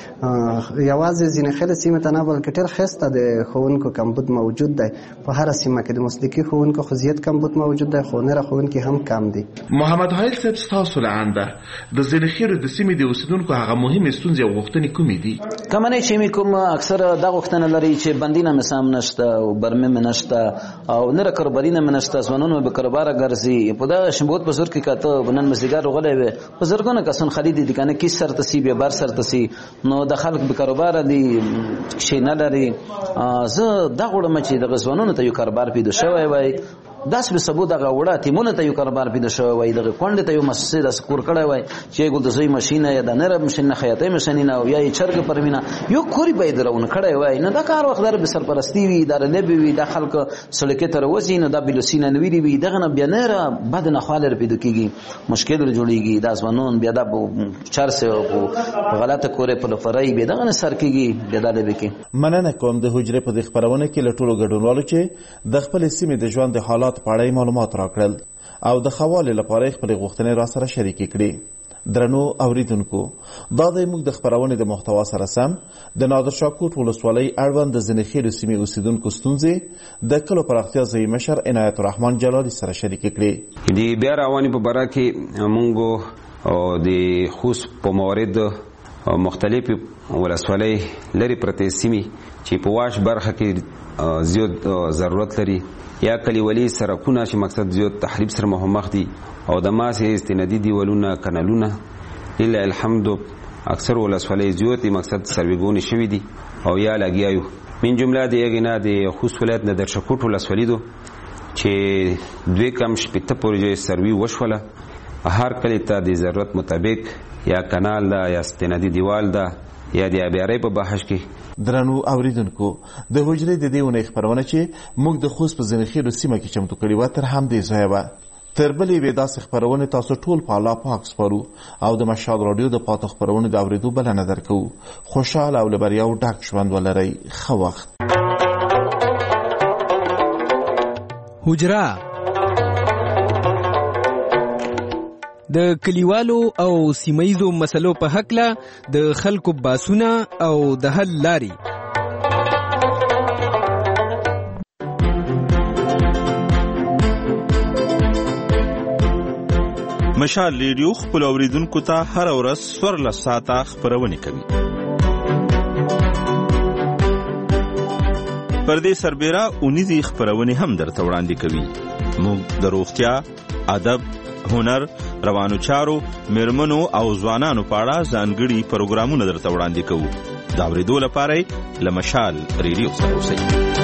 کې یوازې زنخیل سیمه ته نه بلکې ټول خسته د ښوونکو کمبود موجود دی په هر سیمه کې د مسلکي ښوونکو خو زیات کمبود موجود دی خو نره ښوونکي هم کم دي محمد حایل صاحب ستاسو لعنده د زنخیرو د سیمې د اوسیدونکو هغه مهمې ستونزې او غوښتنې کومې دي کمنې چې می کوم اکثر دا غوښتنه لري چې بندینه مسام نشته او برمه نشته او نره کاربرینه نشته ځوانانو به کاروبار ګرځي په دا شمبوت په زور کې کاته بنن مسګار غلې وي په زرګونه کسان خالد دي کنه کی سر تسی به بار سر تسی نو د خلک به کاروبار دي شي نه لري زه دا غوړم چې د غزوانونو ته یو کاروبار پیدا شوی وای داس به سبو دغه وړه تیمونه ته یو کاروبار پیدا شوی وای دغه کونډه ته یو مؤسسه د سکور کړی وای چې ګل د زوی ماشینه یا د نره ماشینه خیاطۍ ماشینه او یا چرګ پرمینه یو کوري به درونه کړی وای نه دا کار وخت در به سرپرستی وي د لبي وي د خلک سلکه تر وځي نه د بلوسینه نوی وي دغه نه بیا نه بد نه خالر پیدا کیږي مشکل جوړیږي د ځوانون بیا د چرسه او غلطه کوره په فرای به دغه نه سر کیږي بیا د لبي کې مننه کوم د حجره په خبرونه کې لټولو ګډونوالو چې د خپل سیمې د ژوند حالات حالات په اړه معلومات راکړل او د خوالې لپاره خپل غوښتنې را سره شریکې کړې. درنو اوریدونکو، دا د موږ د خبرونې د محتوا سره سم د نادرشاه کوټ ولسوالۍ اړوند د ځینې سیمې اوسیدونکو ستونزې د کلو پراختیا ځای مشر عنایت الرحمن جلالي سره شریکې کړې. د بیا روانې په باره کې موږ د خوست په موارد مختلفې ولسوالۍ لرې پرتې سیمې چې په واش برخه کې زیات ضرورت لري یا کلیوالي سرکونه چې مقصد زیات تحریب سره مخامخ دي او د ماسې استنادي دیوالونه کانالونه لله الحمد اکثر ولسوالۍ زیات مقصد سرویګونې شوي دي او یا لګیایو. من جمله د هغې نه د خوست ولایت نه د شکوټ ولسوالۍ دو چې دوی کم شپېته پروژې سروي وشوله. هر کلی ته د ضرورت مطابق یا کانال ده یا استنادي دیوال ده یا د آبیارۍ په بحث کې. درنو اوریدونکو، د حجرې د دې اونۍ خپرونه چې موږ د خوست په ځینې سیمه کې چمتو کړې وه تر همدې ځایه وه. تر بلې یوې داسې خپرونې تاسو ټول په الله پاک سپارو او د مشال راډیو د پاتو خپرونې د اورېدو بلنه درکوو. خوشحاله او له بریاو ډک ژوند ولرئ. ښه وخت. حجره د کلیوالو او سیمایزو مسلو په هکله د خلکو باسونه او د حل لاري. مشال ریډیو خپل اوریدونکو ته هر ورځ څوارلس ساعته خپرونه کوي. پر دې سربېره اونیزې خپرونې هم درته وړاندې کوي. موږ د روغتیا، ادب، هنر، روانو چارو، میرمنو او ځوانانو په اړه ځانګړي پروګرامونه درته وړاندې کوو. د اورېدو لپاره له مشال ریډیو سره اوسئ.